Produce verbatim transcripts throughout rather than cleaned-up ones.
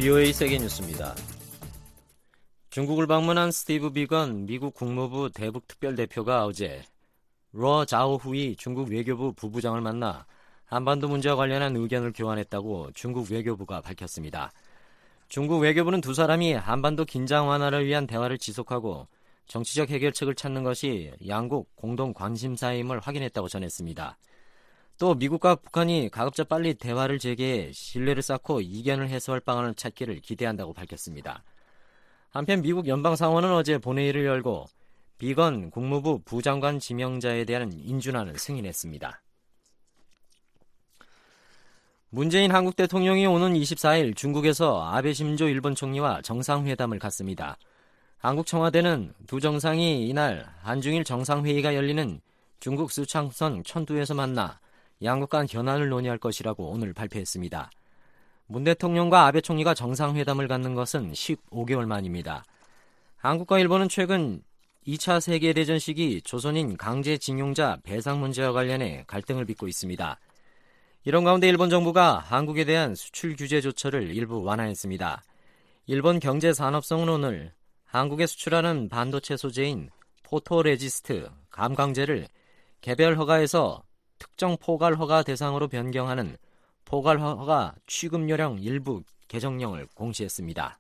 비오에이 세계뉴스입니다. 중국을 방문한 스티브 비건 미국 국무부 대북특별대표가 어제 러 자오후이 중국 외교부 부부장을 만나 한반도 문제와 관련한 의견을 교환했다고 중국 외교부가 밝혔습니다. 중국 외교부는 두 사람이 한반도 긴장 완화를 위한 대화를 지속하고 정치적 해결책을 찾는 것이 양국 공동 관심사임을 확인했다고 전했습니다. 또 미국과 북한이 가급적 빨리 대화를 재개해 신뢰를 쌓고 이견을 해소할 방안을 찾기를 기대한다고 밝혔습니다. 한편 미국 연방상원은 어제 본회의를 열고 비건 국무부 부장관 지명자에 대한 인준안을 승인했습니다. 문재인 한국 대통령이 오는 이십사일 중국에서 아베 신조 일본 총리와 정상회담을 갖습니다. 한국 청와대는 두 정상이 이날 한중일 정상회의가 열리는 중국 쓰촨성 천두에서 만나 양국 간 현안을 논의할 것이라고 오늘 발표했습니다. 문 대통령과 아베 총리가 정상회담을 갖는 것은 십오 개월 만입니다. 한국과 일본은 최근 이 차 세계대전 시기 조선인 강제징용자 배상 문제와 관련해 갈등을 빚고 있습니다. 이런 가운데 일본 정부가 한국에 대한 수출 규제 조처를 일부 완화했습니다. 일본 경제산업성은 오늘 한국에 수출하는 반도체 소재인 포토레지스트, 감광재를 개별 허가에서 특정 포괄 허가 대상으로 변경하는 포괄 허가 취급 요령 일부 개정령을 공시했습니다.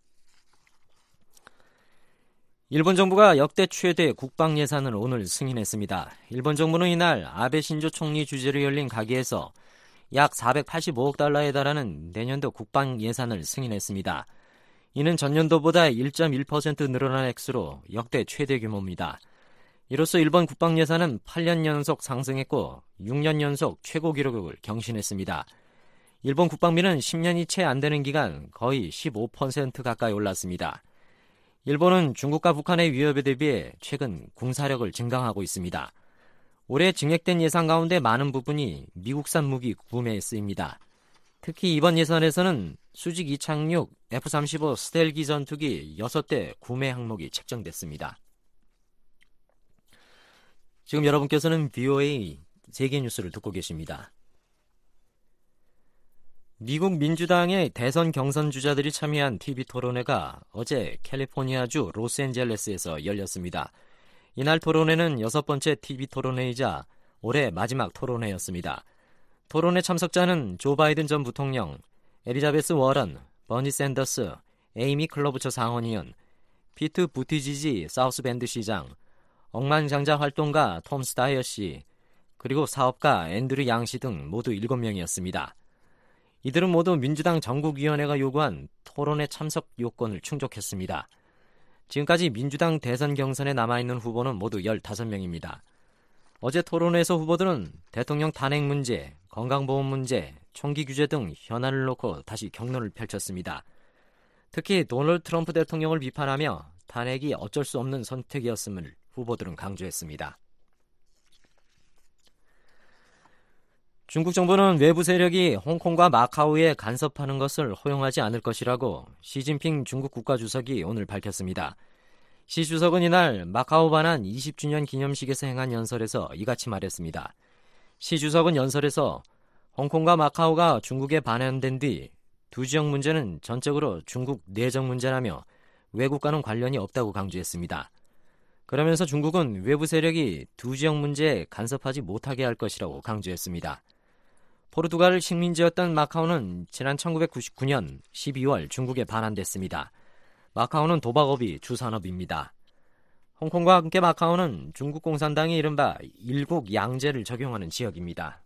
일본 정부가 역대 최대 국방 예산을 오늘 승인했습니다. 일본 정부는 이날 아베 신조 총리 주재로 열린 가기에서 약 사백팔십오억 달러에 달하는 내년도 국방 예산을 승인했습니다. 이는 전년도보다 일 점 일 퍼센트 늘어난 액수로 역대 최대 규모입니다. 이로써 일본 국방 예산은 팔 년 연속 상승했고 육 년 연속 최고 기록을 경신했습니다. 일본 국방비는 십 년이 채 안 되는 기간 거의 십오 퍼센트 가까이 올랐습니다. 일본은 중국과 북한의 위협에 대비해 최근 군사력을 증강하고 있습니다. 올해 증액된 예산 가운데 많은 부분이 미국산 무기 구매에 쓰입니다. 특히 이번 예산에서는 수직 이착륙 에프 삼십오 스텔기 전투기 여섯 대 구매 항목이 책정됐습니다. 지금 여러분께서는 비오에이 세계뉴스를 듣고 계십니다. 미국 민주당의 대선 경선 주자들이 참여한 티비 토론회가 어제 캘리포니아주 로스앤젤레스에서 열렸습니다. 이날 토론회는 여섯 번째 티비 토론회이자 올해 마지막 토론회였습니다. 토론회 참석자는 조 바이든 전 부통령, 엘리자베스 워런, 버니 샌더스, 에이미 클로부처 상원의원, 피트 부티지지 사우스밴드 시장, 억만장자 활동가 톰 스타이어 씨, 그리고 사업가 앤드류 양 씨 등 모두 일곱 명이었습니다. 이들은 모두 민주당 전국위원회가 요구한 토론회 참석 요건을 충족했습니다. 지금까지 민주당 대선 경선에 남아있는 후보는 모두 열다섯 명입니다. 어제 토론회에서 후보들은 대통령 탄핵 문제, 건강보험 문제, 총기 규제 등 현안을 놓고 다시 격론을 펼쳤습니다. 특히 도널드 트럼프 대통령을 비판하며 탄핵이 어쩔 수 없는 선택이었음을 후보들은 강조했습니다. 중국 정부는 외부 세력이 홍콩과 마카오에 간섭하는 것을 허용하지 않을 것이라고 시진핑 중국 국가주석이 오늘 밝혔습니다. 시 주석은 이날 마카오 반환 이십 주년 기념식에서 행한 연설에서 이같이 말했습니다. 시 주석은 연설에서 홍콩과 마카오가 중국에 반환된 뒤 두 지역 문제는 전적으로 중국 내정 문제라며 외국과는 관련이 없다고 강조했습니다. 그러면서 중국은 외부 세력이 두 지역 문제에 간섭하지 못하게 할 것이라고 강조했습니다. 포르투갈 식민지였던 마카오는 지난 천구백구십구 년 십이월 중국에 반환됐습니다. 마카오는 도박업이 주산업입니다. 홍콩과 함께 마카오는 중국 공산당이 이른바 일국 양제를 적용하는 지역입니다.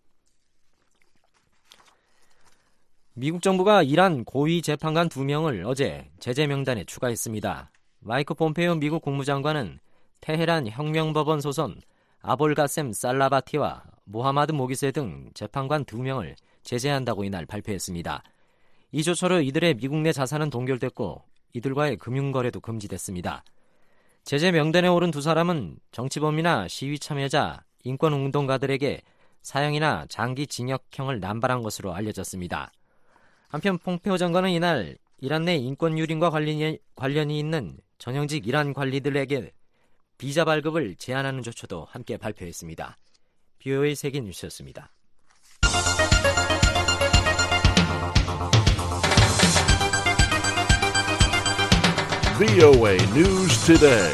미국 정부가 이란 고위 재판관 두 명을 어제 제재 명단에 추가했습니다. 마이크 폼페이오 미국 국무장관은 테헤란 혁명법원 소선 아볼가셈 살라바티와 모하마드 모기세 등 재판관 두 명을 제재한다고 이날 발표했습니다. 이 조처로 이들의 미국 내 자산은 동결됐고 이들과의 금융거래도 금지됐습니다. 제재 명단에 오른 두 사람은 정치범이나 시위 참여자, 인권운동가들에게 사형이나 장기 징역형을 남발한 것으로 알려졌습니다. 한편 폼페이오 장관은 이날 이란 내 인권 유린과 관련이, 관련이 있는 전형직 이란 관리들에게 비자 발급을 제한하는 조처도 함께 발표했습니다. 비오에이 세계 뉴스였습니다. 브이오에이 News Today.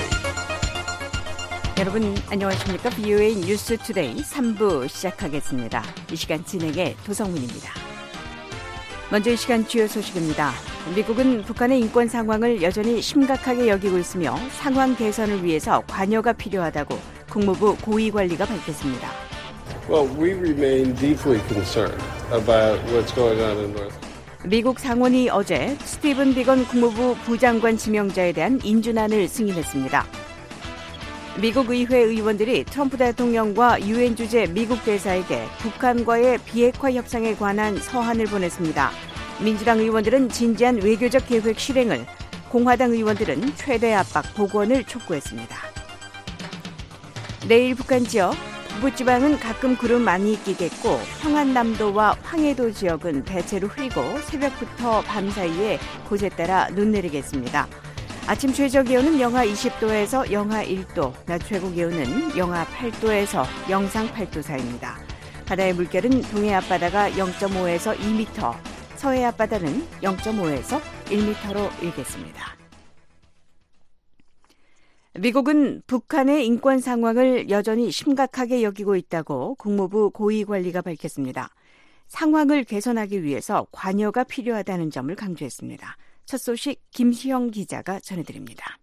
여러분 안녕하십니까? 브이오에이 뉴스 투데이 삼 부 시작하겠습니다. 이 시간 진행의 도성문입니다. 먼저 이 시간 주요 소식입니다. 미국은 북한의 인권 상황을 여전히 심각하게 여기고 있으며 상황 개선을 위해서 관여가 필요하다고 국무부 고위관리가 밝혔습니다. Well, we remain deeply concerned about what's going on in North. 미국 상원이 어제 스티븐 비건 국무부 부장관 지명자에 대한 인준안을 승인했습니다. 미국 의회 의원들이 트럼프 대통령과 유엔 주재 미국 대사에게 북한과의 비핵화 협상에 관한 서한을 보냈습니다. 민주당 의원들은 진지한 외교적 계획 실행을, 공화당 의원들은 최대 압박 복원을 촉구했습니다. 내일 북한 지역 북부지방은 가끔 구름 많이 끼겠고 평안남도와 황해도 지역은 대체로 흐리고 새벽부터 밤 사이에 곳에 따라 눈 내리겠습니다. 아침 최저 기온은 영하 이십 도에서 영하 일 도, 낮 최고 기온은 영하 팔 도에서 영상 팔 도 사이입니다. 바다의 물결은 동해 앞바다가 영 점 오에서 이 미터, 서해 앞바다는 영 점 오에서 일 미터로 일겠습니다. 미국은 북한의 인권 상황을 여전히 심각하게 여기고 있다고 국무부 고위관리가 밝혔습니다. 상황을 개선하기 위해서 관여가 필요하다는 점을 강조했습니다. 첫 소식 김시영 기자가 전해드립니다.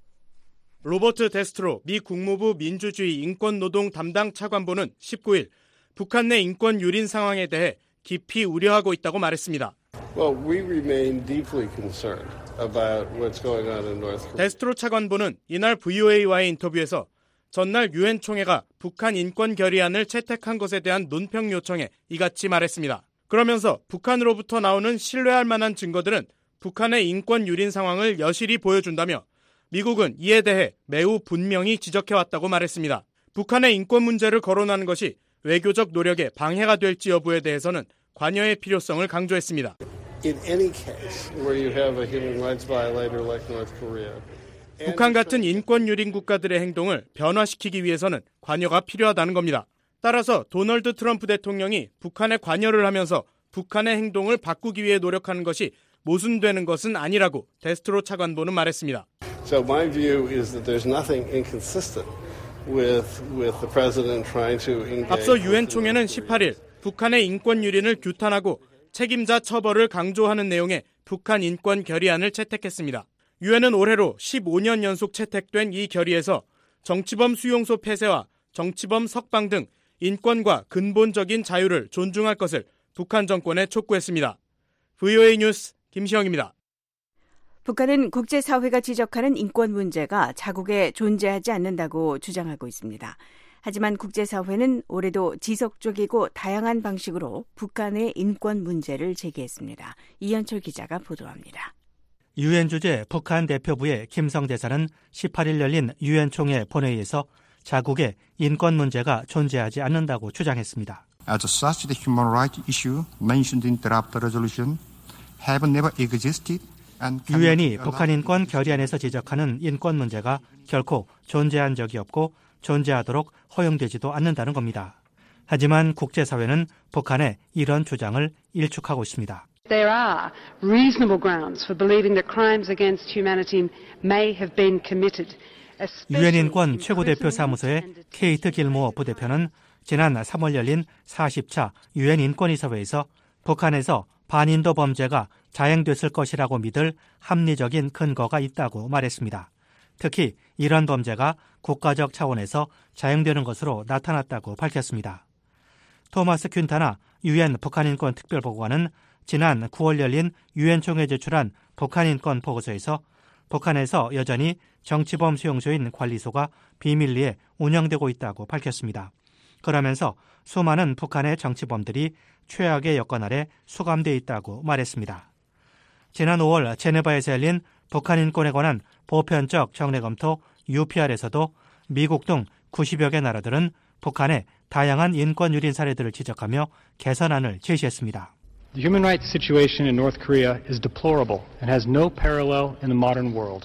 로버트 데스트로 미 국무부 민주주의 인권노동 담당 차관보는 십구 일 북한 내 인권 유린 상황에 대해 깊이 우려하고 있다고 말했습니다. Well, we remain deeply concerned about what's going on in North Korea. 데스트로 차관보는 이날 브이오에이와의 인터뷰에서 전날 유엔 총회가 북한 인권 결의안을 채택한 것에 대한 논평 요청에 이같이 말했습니다. 그러면서 북한으로부터 나오는 신뢰할 만한 증거들은 북한의 인권 유린 상황을 여실히 보여준다며 미국은 이에 대해 매우 분명히 지적해왔다고 말했습니다. 북한의 인권 문제를 거론하는 것이 외교적 노력에 방해가 될지 여부에 대해서는 관여의 필요성을 강조했습니다. In any case where you have a human rights violator like North Korea. 북한 같은 인권 유린 국가들의 행동을 변화시키기 위해서는 관여가 필요하다는 겁니다. 따라서 도널드 트럼프 대통령이 북한에 관여를 하면서 북한의 행동을 바꾸기 위해 노력하는 것이 모순되는 것은 아니라고 데스트로 차관보는 말했습니다. So my view is that there's nothing inconsistent with with the president trying to engage. 앞서 유엔 총회는 십팔 일 북한의 인권 유린을 규탄하고 책임자 처벌을 강조하는 내용의 북한 인권 결의안을 채택했습니다. 유엔은 올해로 십오 년 연속 채택된 이 결의에서 정치범 수용소 폐쇄와 정치범 석방 등 인권과 근본적인 자유를 존중할 것을 북한 정권에 촉구했습니다. 브이오에이 뉴스 김시영입니다. 북한은 국제사회가 지적하는 인권 문제가 자국에 존재하지 않는다고 주장하고 있습니다. 하지만 국제사회는 올해도 지속적이고 다양한 방식으로 북한의 인권 문제를 제기했습니다. 이현철 기자가 보도합니다. 유엔 주재 북한 대표부의 김성 대사는 십팔 일 열린 유엔 총회 본회의에서 자국에 인권 문제가 존재하지 않는다고 주장했습니다. As such, the human rights issue mentioned in draft resolution have never existed. 유엔이 북한 인권 결의안에서 지적하는 인권 문제가 결코 존재한 적이 없고 존재하도록 허용되지도 않는다는 겁니다. 하지만 국제사회는 북한의 이런 주장을 일축하고 있습니다. There are reasonable grounds for believing that crimes against humanity may have been committed. 유엔 인권 최고대표 사무소의 케이트 길모어 부대표는 지난 삼월 열린 사십 차 유엔 인권이사회에서 북한에서 반인도 범죄가 자행됐을 것이라고 믿을 합리적인 근거가 있다고 말했습니다. 특히 이런 범죄가 국가적 차원에서 자행되는 것으로 나타났다고 밝혔습니다. 토마스 퀸타나 유엔 북한인권 특별보고관은 지난 구월 열린 유엔 총회에 제출한 북한인권 보고서에서 북한에서 여전히 정치범 수용소인 관리소가 비밀리에 운영되고 있다고 밝혔습니다. 그러면서 수많은 북한의 정치범들이 최악의 여건 아래 수감돼 있다고 말했습니다. 지난 오월 제네바에서 열린 북한 인권에 관한 보편적 정례 검토 유피알에서도 미국 등 구십여 개 나라들은 북한의 다양한 인권 유린 사례들을 지적하며 개선안을 제시했습니다. The human rights situation in North Korea is deplorable and has no parallel in the modern world.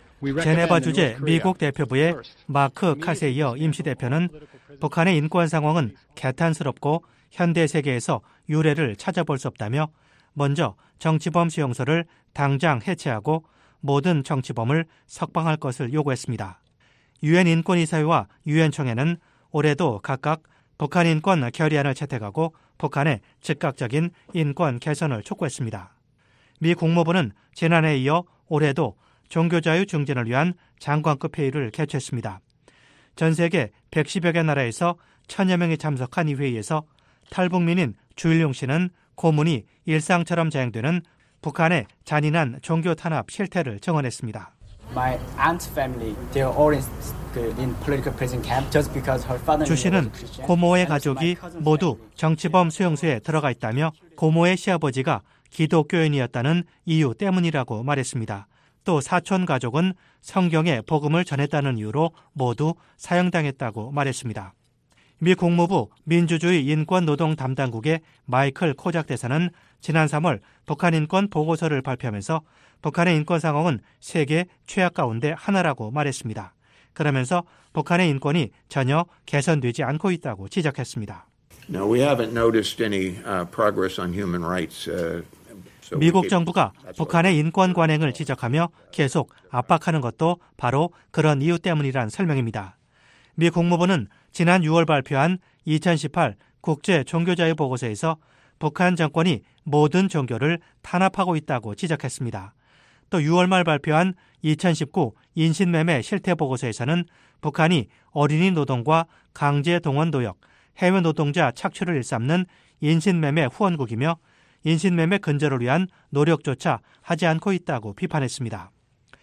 제네바 주재 미국 대표부의 마크 카세이어 임시대표는 북한의 인권 상황은 개탄스럽고 현대 세계에서 유례를 찾아볼 수 없다며 먼저 정치범 수용소를 당장 해체하고 모든 정치범을 석방할 것을 요구했습니다. 유엔 인권이사회와 유엔 총회는 올해도 각각 북한 인권 결의안을 채택하고 북한의 즉각적인 인권 개선을 촉구했습니다. 미 국무부는 지난해에 이어 올해도 종교자유 증진을 위한 장관급 회의를 개최했습니다. 전 세계 백십여 개 나라에서 천여 명이 참석한 이 회의에서 탈북민인 주일용 씨는 고문이 일상처럼 자행되는 북한의 잔인한 종교 탄압 실태를 증언했습니다. My aunt's family, they are all in, in political prison camp just because her father. 주 씨는 고모의 가족이 모두 정치범 수용소에 들어가 있다며 고모의 시아버지가 기독교인이었다는 이유 때문이라고 말했습니다. 또 사촌 가족은 성경의 복음을 전했다는 이유로 모두 사형당했다고 말했습니다. 미 국무부 민주주의 인권노동 담당국의 마이클 코작 대사는 지난 삼월 북한 인권 보고서를 발표하면서 북한의 인권 상황은 세계 최악 가운데 하나라고 말했습니다. 그러면서 북한의 인권이 전혀 개선되지 않고 있다고 지적했습니다. No, we haven't noticed any uh, progress on human rights. Uh, so 미국 정부가 북한의 인권 관행을 지적하며 계속 압박하는 것도 바로 그런 이유 때문이란 설명입니다. 미 국무부는 지난 유월 발표한 이천십팔 국제 종교자유 보고서에서 북한 정권이 모든 종교를 탄압하고 있다고 지적했습니다. 또 유월 말 발표한 이천십구 인신매매 실태 보고서에서는 북한이 어린이 노동과 강제 동원 노역, 해외 노동자 착취를 일삼는 인신매매 후원국이며 인신매매 근절을 위한 노력조차 하지 않고 있다고 비판했습니다.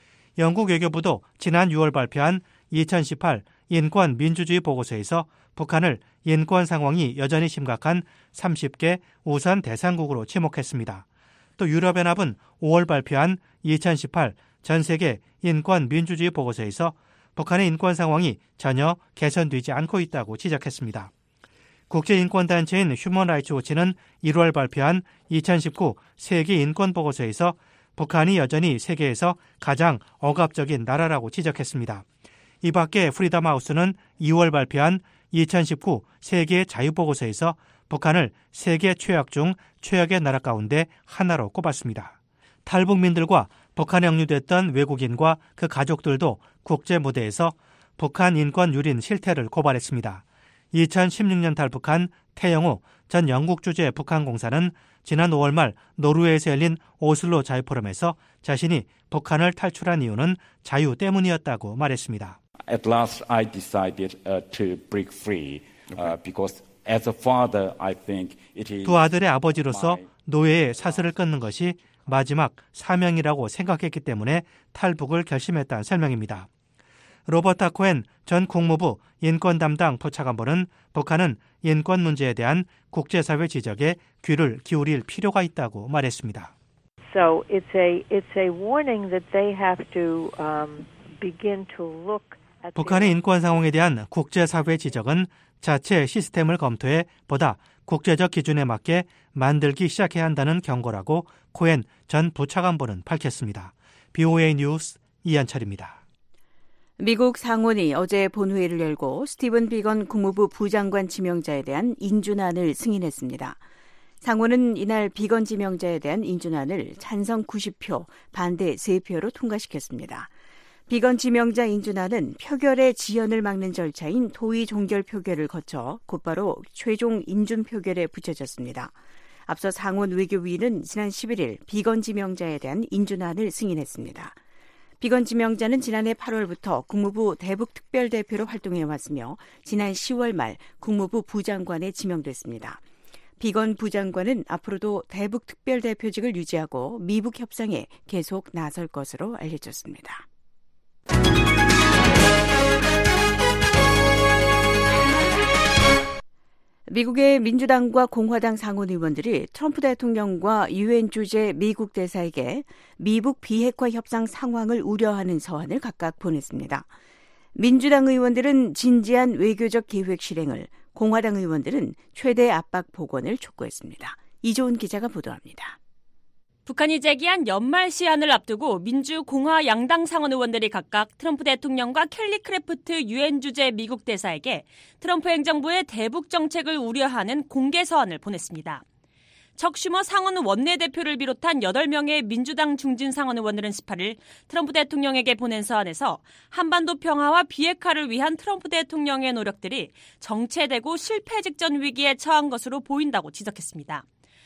영국 외교부도 지난 유월 발표한 이천십팔 인권 민주주의 보고서에서 북한을 인권 상황이 여전히 심각한 서른 개 우선 대상국으로 지목했습니다. 또 유럽연합은 오월 발표한 이천십팔 전세계 인권 민주주의 보고서에서 북한의 인권 상황이 전혀 개선되지 않고 있다고 지적했습니다. 국제인권단체인 휴먼라이츠워치는 일월 발표한 이천십구 세계인권보고서에서 북한이 여전히 세계에서 가장 억압적인 나라라고 지적했습니다. 이 밖에 프리덤하우스는 이월 발표한 이천십구 세계 자유보고서에서 북한을 세계 최악 중 최악의 나라 가운데 하나로 꼽았습니다. 탈북민들과 북한에 억류됐던 외국인과 그 가족들도 국제 무대에서 북한 인권 유린 실태를 고발했습니다. 이천십육 년 탈북한 태영호 전 영국 주재 북한 공사는 지난 오월 말 노르웨이에서 열린 오슬로 자유포럼에서 자신이 북한을 탈출한 이유는 자유 때문이었다고 말했습니다. At last I decided uh, to break free uh, because as a father I think it is 두 아들의 아버지로서 노예의 사슬을 끊는 것이 마지막 사명이라고 생각했기 때문에 탈북을 결심했다는 설명입니다. 로버타 코엔 전 국무부 인권 담당 부차관보는 북한은 인권 문제에 대한 국제사회 지적에 귀를 기울일 필요가 있다고 말했습니다. So it's a it's a warning that they have to um, begin to look at 북한의 인권 상황에 대한 국제사회 지적은 자체 시스템을 검토해 보다 국제적 기준에 맞게 만들기 시작해야 한다는 경고라고 코엔 전 부차관보는 밝혔습니다. 비오에이 뉴스 이한철입니다. 미국 상원이 어제 본회의를 열고 스티븐 비건 국무부 부장관 지명자에 대한 인준안을 승인했습니다. 상원은 이날 비건 지명자에 대한 인준안을 찬성 구십 표, 반대 세 표로 통과시켰습니다. 비건 지명자 인준안은 표결의 지연을 막는 절차인 토의 종결 표결을 거쳐 곧바로 최종 인준 표결에 붙여졌습니다. 앞서 상원 외교위는 지난 십일일 비건 지명자에 대한 인준안을 승인했습니다. 비건 지명자는 지난해 팔월부터 국무부 대북특별대표로 활동해왔으며 지난 시월 말 국무부 부장관에 지명됐습니다. 비건 부장관은 앞으로도 대북특별대표직을 유지하고 미북 협상에 계속 나설 것으로 알려졌습니다. 미국의 민주당과 공화당 상원 의원들이 트럼프 대통령과 유엔 주재 미국 대사에게 미북 비핵화 협상 상황을 우려하는 서한을 각각 보냈습니다. 민주당 의원들은 진지한 외교적 계획 실행을, 공화당 의원들은 최대 압박 복원을 촉구했습니다. 이조은 기자가 보도합니다. 북한이 제기한 연말 시한을 앞두고 민주, 공화 양당 상원 의원들이 각각 트럼프 대통령과 켈리 크래프트 유엔 주재 미국 대사에게 트럼프 행정부의 대북 정책을 우려하는 공개 서한을 보냈습니다. 척 슈머 상원 원내대표를 비롯한 여덟 명의 민주당 중진 상원 의원들은 십팔 일 트럼프 대통령에게 보낸 서한에서 한반도 평화와 비핵화를 위한 트럼프 대통령의 노력들이 정체되고 실패 직전 위기에 처한 것으로 보인다고 지적했습니다.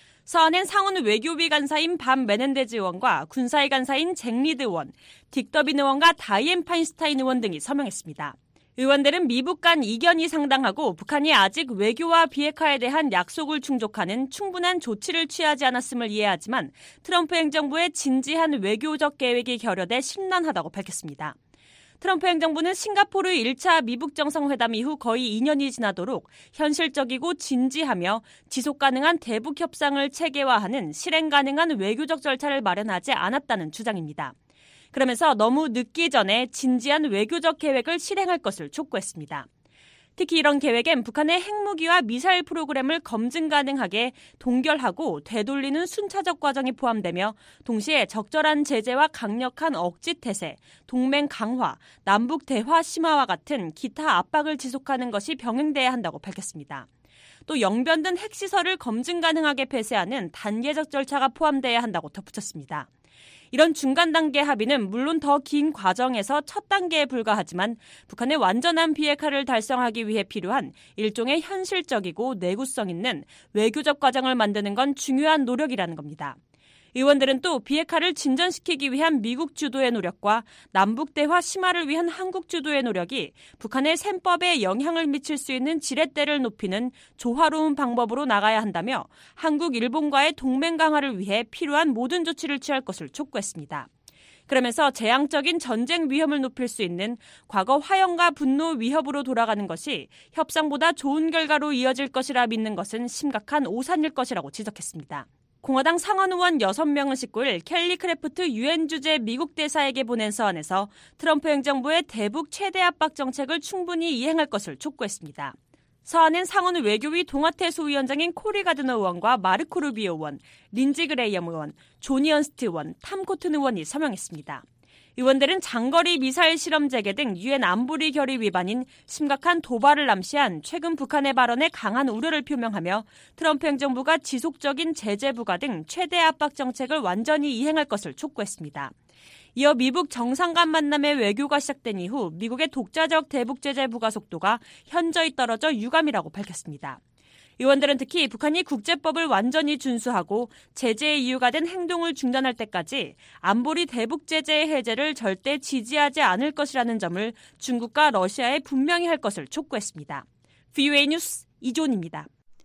서한엔 상원 외교위 간사인 밤 메넨데즈 의원과 군사위 간사인 잭 리드 의원, 딕 더빈 의원과 다이앤 파인스타인 의원 등이 서명했습니다. 의원들은 미북 간 이견이 상당하고 북한이 아직 외교와 비핵화에 대한 약속을 충족하는 충분한 조치를 취하지 않았음을 이해하지만 트럼프 행정부의 진지한 외교적 계획이 결여돼 심란하다고 밝혔습니다. 트럼프 행정부는 싱가포르 일 차 미북 정상회담 이후 거의 이 년이 지나도록 현실적이고 진지하며 지속 가능한 대북 협상을 체계화하는 실행 가능한 외교적 절차를 마련하지 않았다는 주장입니다. 그러면서 너무 늦기 전에 진지한 외교적 계획을 실행할 것을 촉구했습니다. 특히 이런 계획엔 북한의 핵무기와 미사일 프로그램을 검증 가능하게 동결하고 되돌리는 순차적 과정이 포함되며 동시에 적절한 제재와 강력한 억지 태세, 동맹 강화, 남북 대화 심화와 같은 기타 압박을 지속하는 것이 병행돼야 한다고 밝혔습니다. 또 영변된 핵시설을 검증 가능하게 폐쇄하는 단계적 절차가 포함돼야 한다고 덧붙였습니다. 이런 중간 단계 합의는 물론 더 긴 과정에서 첫 단계에 불과하지만 북한의 완전한 비핵화를 달성하기 위해 필요한 일종의 현실적이고 내구성 있는 외교적 과정을 만드는 건 중요한 노력이라는 겁니다. 의원들은 또 비핵화를 진전시키기 위한 미국 주도의 노력과 남북 대화 심화를 위한 한국 주도의 노력이 북한의 셈법에 영향을 미칠 수 있는 지렛대를 높이는 조화로운 방법으로 나가야 한다며 한국, 일본과의 동맹 강화를 위해 필요한 모든 조치를 취할 것을 촉구했습니다. 그러면서 재앙적인 전쟁 위험을 높일 수 있는 과거 화형과 분노 위협으로 돌아가는 것이 협상보다 좋은 결과로 이어질 것이라 믿는 것은 심각한 오산일 것이라고 지적했습니다. 공화당 상원 의원 여섯 명은 십구 일 켈리 크래프트 유엔 주재 미국 대사에게 보낸 서한에서 트럼프 행정부의 대북 최대 압박 정책을 충분히 이행할 것을 촉구했습니다. 서한엔 상원 외교위 동아태 소위원장인 코리 가드너 의원과 마르코 루비오 의원, 린지 그레이엄 의원, 조니 언스트 의원, 탐 코튼 의원이 서명했습니다. 의원들은 장거리 미사일 실험 재개 등 유엔 안보리 결의 위반인 심각한 도발을 암시한 최근 북한의 발언에 강한 우려를 표명하며 트럼프 행정부가 지속적인 제재 부과 등 최대 압박 정책을 완전히 이행할 것을 촉구했습니다. 이어 미북 정상 간 만남의 외교가 시작된 이후 미국의 독자적 대북 제재 부과 속도가 현저히 떨어져 유감이라고 밝혔습니다. 의원들은 특히 북한이 국제법을 완전히 준수하고 제재의 이유가 된 행동을 중단할 때까지 안보리 대북 제재의 해제를 절대 지지하지 않을 것이라는 점을 중국과 러시아에 분명히 할 것을 촉구했습니다. 브이오에이 뉴스 이존입니다.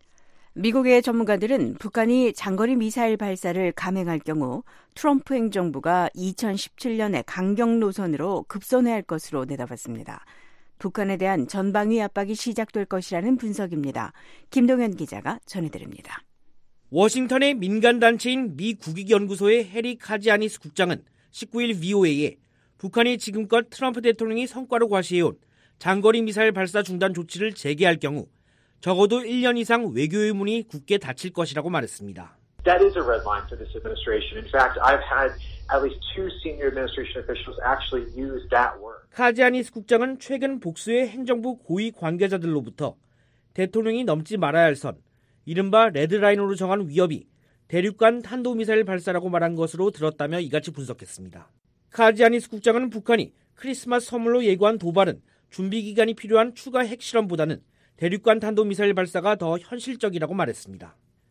미국의 전문가들은 북한이 장거리 미사일 발사를 감행할 경우 트럼프 행정부가 이천십칠 년에 강경 노선으로 급선회할 것으로 내다봤습니다. 북한에 대한 전방위 압박이 시작될 것이라는 분석입니다. 김동현 기자가 전해드립니다. 워싱턴의 민간단체인 미 국익연구소의 해리 카지아니스 국장은 십구 일 브이오에이에 북한이 지금껏 트럼프 대통령이 성과로 과시해온 장거리 미사일 발사 중단 조치를 재개할 경우 적어도 일 년 이상 외교 의문이 굳게 닫힐 것이라고 말했습니다. That is a red line for this administration. In fact, I've had at least two senior administration officials actually use that word. 카지아니스 국장은 최근 복수의 행정부 고위 관계자들로부터 대통령이 넘지 말아야 할 선, 이른바 레드라인으로 정한 위협이 대륙간 탄도미사일 발사라고 말한 것으로 들었다며 이같이 분석했습니다. 카지아니스 국장은 북한이 크리스마스 선물로 예고한 도발은 준비 기간이 필요한 추가 핵실험보다는 대륙간 탄도미사일 발사가 더 현실적이라고 말했습니다.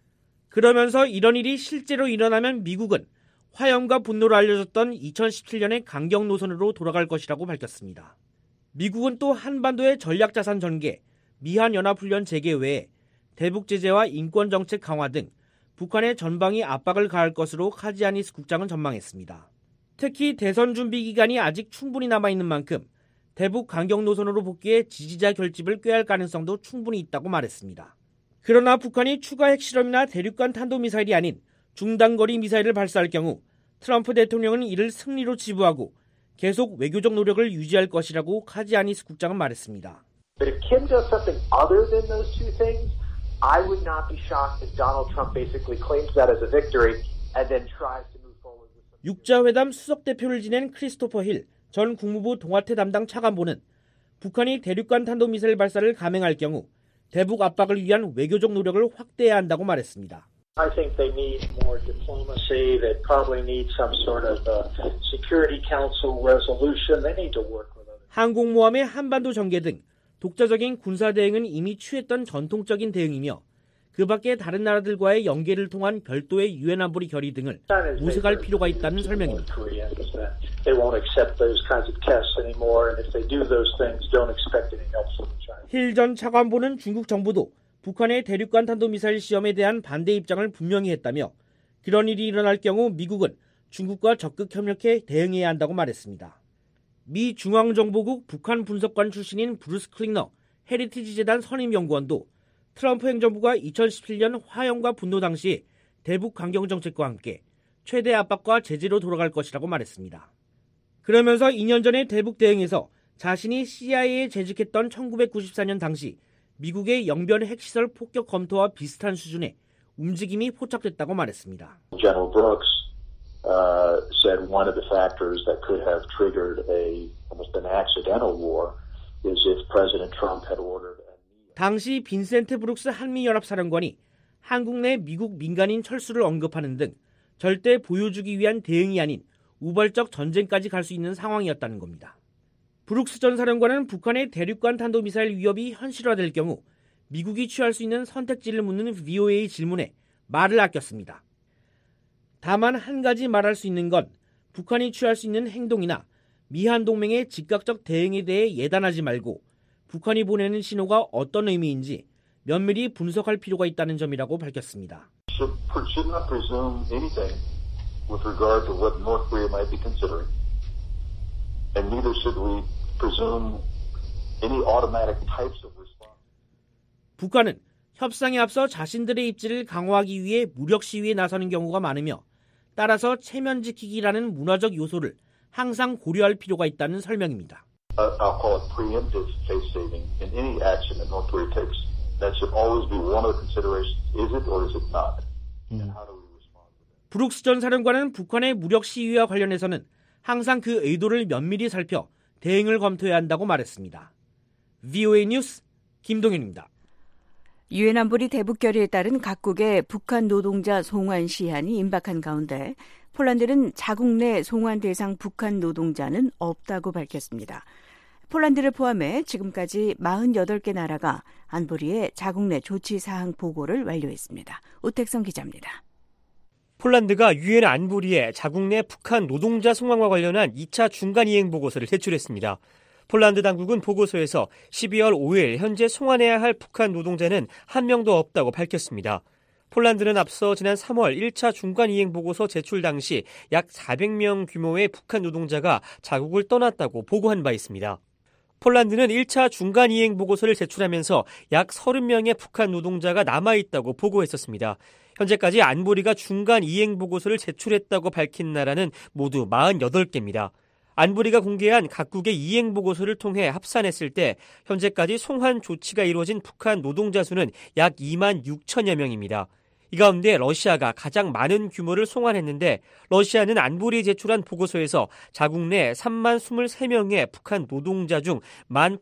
그러면서 이런 일이 실제로 일어나면 미국은 화염과 분노로 알려졌던 이천십칠 년의 강경 노선으로 돌아갈 것이라고 밝혔습니다. 미국은 또 한반도의 전략자산 전개, 미한연합훈련 재개 외에 대북 제재와 인권정책 강화 등 북한의 전방위 압박을 가할 것으로 카지아니스 국장은 전망했습니다. 특히 대선 준비 기간이 아직 충분히 남아있는 만큼 대북 강경 노선으로 복귀해 지지자 결집을 꾀할 가능성도 충분히 있다고 말했습니다. 그러나 북한이 추가 핵실험이나 대륙간 탄도미사일이 아닌 중단거리 미사일을 발사할 경우 트럼프 대통령은 이를 승리로 치부하고 계속 외교적 노력을 유지할 것이라고 카지아니스 국장은 말했습니다. But if Kim does something other than those two things, I would not be shocked if Donald Trump basically claims that as a victory and then tries to move forward with some... 육자회담 수석대표를 지낸 크리스토퍼 힐 전 국무부 동아태 담당 차관보는 북한이 대륙간 탄도미사일 발사를 감행할 경우 대북 압박을 위한 외교적 노력을 확대해야 한다고 말했습니다. I think they need more diplomacy. They probably need some sort of uh, Security Council resolution. They need to work with others. 항공모함의 한반도 전개 등 독자적인 군사 대응은 이미 취했던 전통적인 대응이며 그 밖에 다른 나라들과의 연계를 통한 별도의 유엔 안보리 결의 등을 모색할 필요가 있다는 설명입니다. 힐 전 차관보는 중국 정부도 북한의 대륙간 탄도미사일 시험에 대한 반대 입장을 분명히 했다며 그런 일이 일어날 경우 미국은 중국과 적극 협력해 대응해야 한다고 말했습니다. 미 중앙정보국 북한 분석관 출신인 브루스 클링너 헤리티지 재단 선임연구원도 트럼프 행정부가 이천십칠 년 화염과 분노 당시 대북 강경 정책과 함께 최대 압박과 제재로 돌아갈 것이라고 말했습니다. 그러면서 이 년 전에 대북 대응에서 자신이 씨아이에이에 재직했던 천구백구십사 년 당시 미국의 영변 핵시설 폭격 검토와 비슷한 수준의 움직임이 포착됐다고 말했습니다. General Brooks uh, said one of the factors that could have triggered a almost an accidental war is if President Trump had ordered. 당시 빈센트 브룩스 한미연합사령관이 한국 내 미국 민간인 철수를 언급하는 등 절대 보여주기 위한 대응이 아닌 우발적 전쟁까지 갈 수 있는 상황이었다는 겁니다. 브룩스 전 사령관은 북한의 대륙간 탄도미사일 위협이 현실화될 경우 미국이 취할 수 있는 선택지를 묻는 브이오에이 질문에 말을 아꼈습니다. 다만 한 가지 말할 수 있는 건 북한이 취할 수 있는 행동이나 미한 동맹의 즉각적 대응에 대해 예단하지 말고 북한이 보내는 신호가 어떤 의미인지 면밀히 분석할 필요가 있다는 점이라고 밝혔습니다. Should, should not presume anything with regard to what North Korea might be considering. And neither should we presume any automatic types of response. 북한은 협상에 앞서 자신들의 입지를 강화하기 위해 무력 시위에 나서는 경우가 많으며 따라서 체면 지키기라는 문화적 요소를 항상 고려할 필요가 있다는 설명입니다. Uh, I'll call it preemptive face saving in any action that North Korea takes. That should always be one of the considerations. Is it or is it not? And how do we respond to that? 브룩스 전 사령관은 북한의 무력 시위와 관련해서는 항상 그 의도를 면밀히 살펴 대응을 검토해야 한다고 말했습니다. 브이오에이 뉴스 김동현입니다. 유엔 안보리 대북 결의에 따른 각국의 북한 노동자 송환 시한이 임박한 가운데 폴란드는 자국 내 송환 대상 북한 노동자는 없다고 밝혔습니다. 폴란드를 포함해 지금까지 사십팔 개 나라가 안보리의 자국 내 조치 사항 보고를 완료했습니다. 오택성 기자입니다. 폴란드가 유엔 안보리에 자국 내 북한 노동자 송환과 관련한 이 차 중간 이행 보고서를 제출했습니다. 폴란드 당국은 보고서에서 십이월 오일 현재 송환해야 할 북한 노동자는 한 명도 없다고 밝혔습니다. 폴란드는 앞서 지난 삼월 일 차 중간 이행 보고서 제출 당시 약 사백 명 규모의 북한 노동자가 자국을 떠났다고 보고한 바 있습니다. 폴란드는 일 차 중간 이행 보고서를 제출하면서 약 서른 명의 북한 노동자가 남아있다고 보고했었습니다. 현재까지 안보리가 중간 이행 보고서를 제출했다고 밝힌 나라는 모두 사십팔 개입니다. 안보리가 공개한 각국의 이행 보고서를 통해 합산했을 때 현재까지 송환 조치가 이루어진 북한 노동자 수는 약 이만 육천여 명입니다. 이 가운데 러시아가 가장 많은 규모를 송환했는데 러시아는 안보리에 제출한 보고서에서 자국 내 삼만 이십삼 명의 북한 노동자 중 만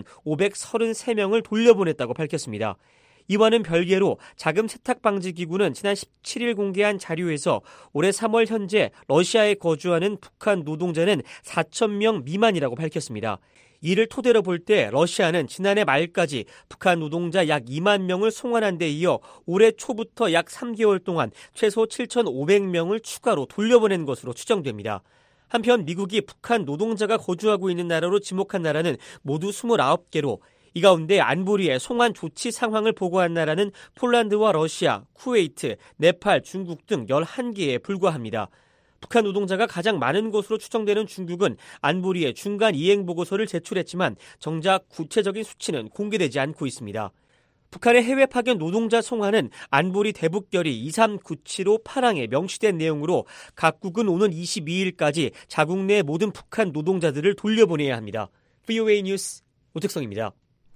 팔천오백삼십삼 명을 돌려보냈다고 밝혔습니다. 이와는 별개로 자금 세탁 방지 기구는 지난 십칠일 공개한 자료에서 올해 삼월 현재 러시아에 거주하는 북한 노동자는 사천 명 미만이라고 밝혔습니다. 이를 토대로 볼 때 러시아는 지난해 말까지 북한 노동자 약 이만 명을 송환한 데 이어 올해 초부터 약 삼 개월 동안 최소 칠천오백 명을 추가로 돌려보낸 것으로 추정됩니다. 한편 미국이 북한 노동자가 거주하고 있는 나라로 지목한 나라는 모두 이십구 개로 이 가운데 안보리의 송환 조치 상황을 보고한 나라는 폴란드와 러시아, 쿠웨이트, 네팔, 중국 등 열한 개에 불과합니다. 북한 노동자가 가장 많은 것으로 추정되는 중국은 안보리의 중간 이행 보고서를 제출했지만 정작 구체적인 수치는 공개되지 않고 있습니다. 북한의 해외 파견 노동자 송환은 안보리 대북결의 이삼구칠오 팔 항에 명시된 내용으로 각국은 오는 이십이일까지 자국 내 모든 북한 노동자들을 돌려보내야 합니다. 브이오에이 뉴스 오택성입니다.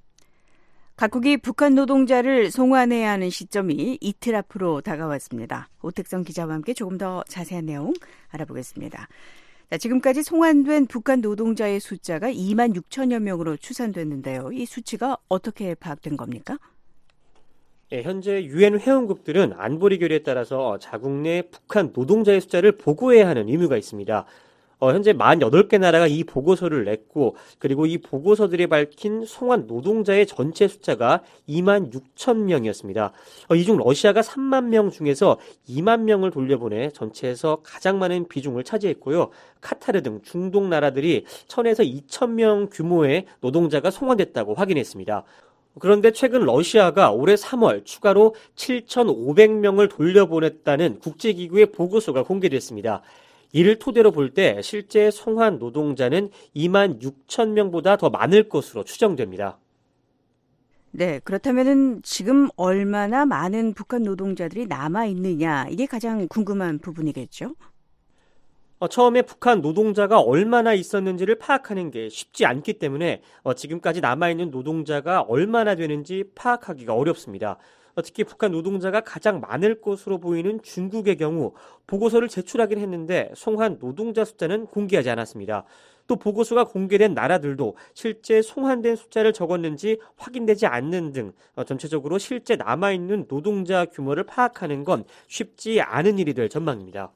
각국이 북한 노동자를 송환해야 하는 시점이 이틀 앞으로 다가왔습니다. 오택성 기자와 함께 조금 더 자세한 내용 알아보겠습니다. 자, 지금까지 송환된 북한 노동자의 숫자가 이만 육천여 명으로 추산됐는데요. 이 수치가 어떻게 파악된 겁니까? 예, 현재 유엔 회원국들은 안보리 결의에 따라서 자국 내 북한 노동자의 숫자를 보고해야 하는 의무가 있습니다. 어, 현재 사십팔 개 나라가 이 보고서를 냈고 그리고 이 보고서들이 밝힌 송환 노동자의 전체 숫자가 이만 육천 명이었습니다. 어, 이 중 러시아가 삼만 명 중에서 이만 명을 돌려보내 전체에서 가장 많은 비중을 차지했고요. 카타르 등 중동 나라들이 천에서 이천 명 규모의 노동자가 송환됐다고 확인했습니다. 그런데 최근 러시아가 올해 삼월 추가로 칠천오백 명을 돌려보냈다는 국제기구의 보고서가 공개됐습니다. 이를 토대로 볼 때 실제 송환 노동자는 이만 육천 명보다 더 많을 것으로 추정됩니다. 네, 그렇다면은 지금 얼마나 많은 북한 노동자들이 남아 있느냐 이게 가장 궁금한 부분이겠죠. 어, 처음에 북한 노동자가 얼마나 있었는지를 파악하는 게 쉽지 않기 때문에 어, 지금까지 남아있는 노동자가 얼마나 되는지 파악하기가 어렵습니다. 어, 특히 북한 노동자가 가장 많을 것으로 보이는 중국의 경우 보고서를 제출하긴 했는데 송환 노동자 숫자는 공개하지 않았습니다. 또 보고서가 공개된 나라들도 실제 송환된 숫자를 적었는지 확인되지 않는 등 어, 전체적으로 실제 남아있는 노동자 규모를 파악하는 건 쉽지 않은 일이 될 전망입니다.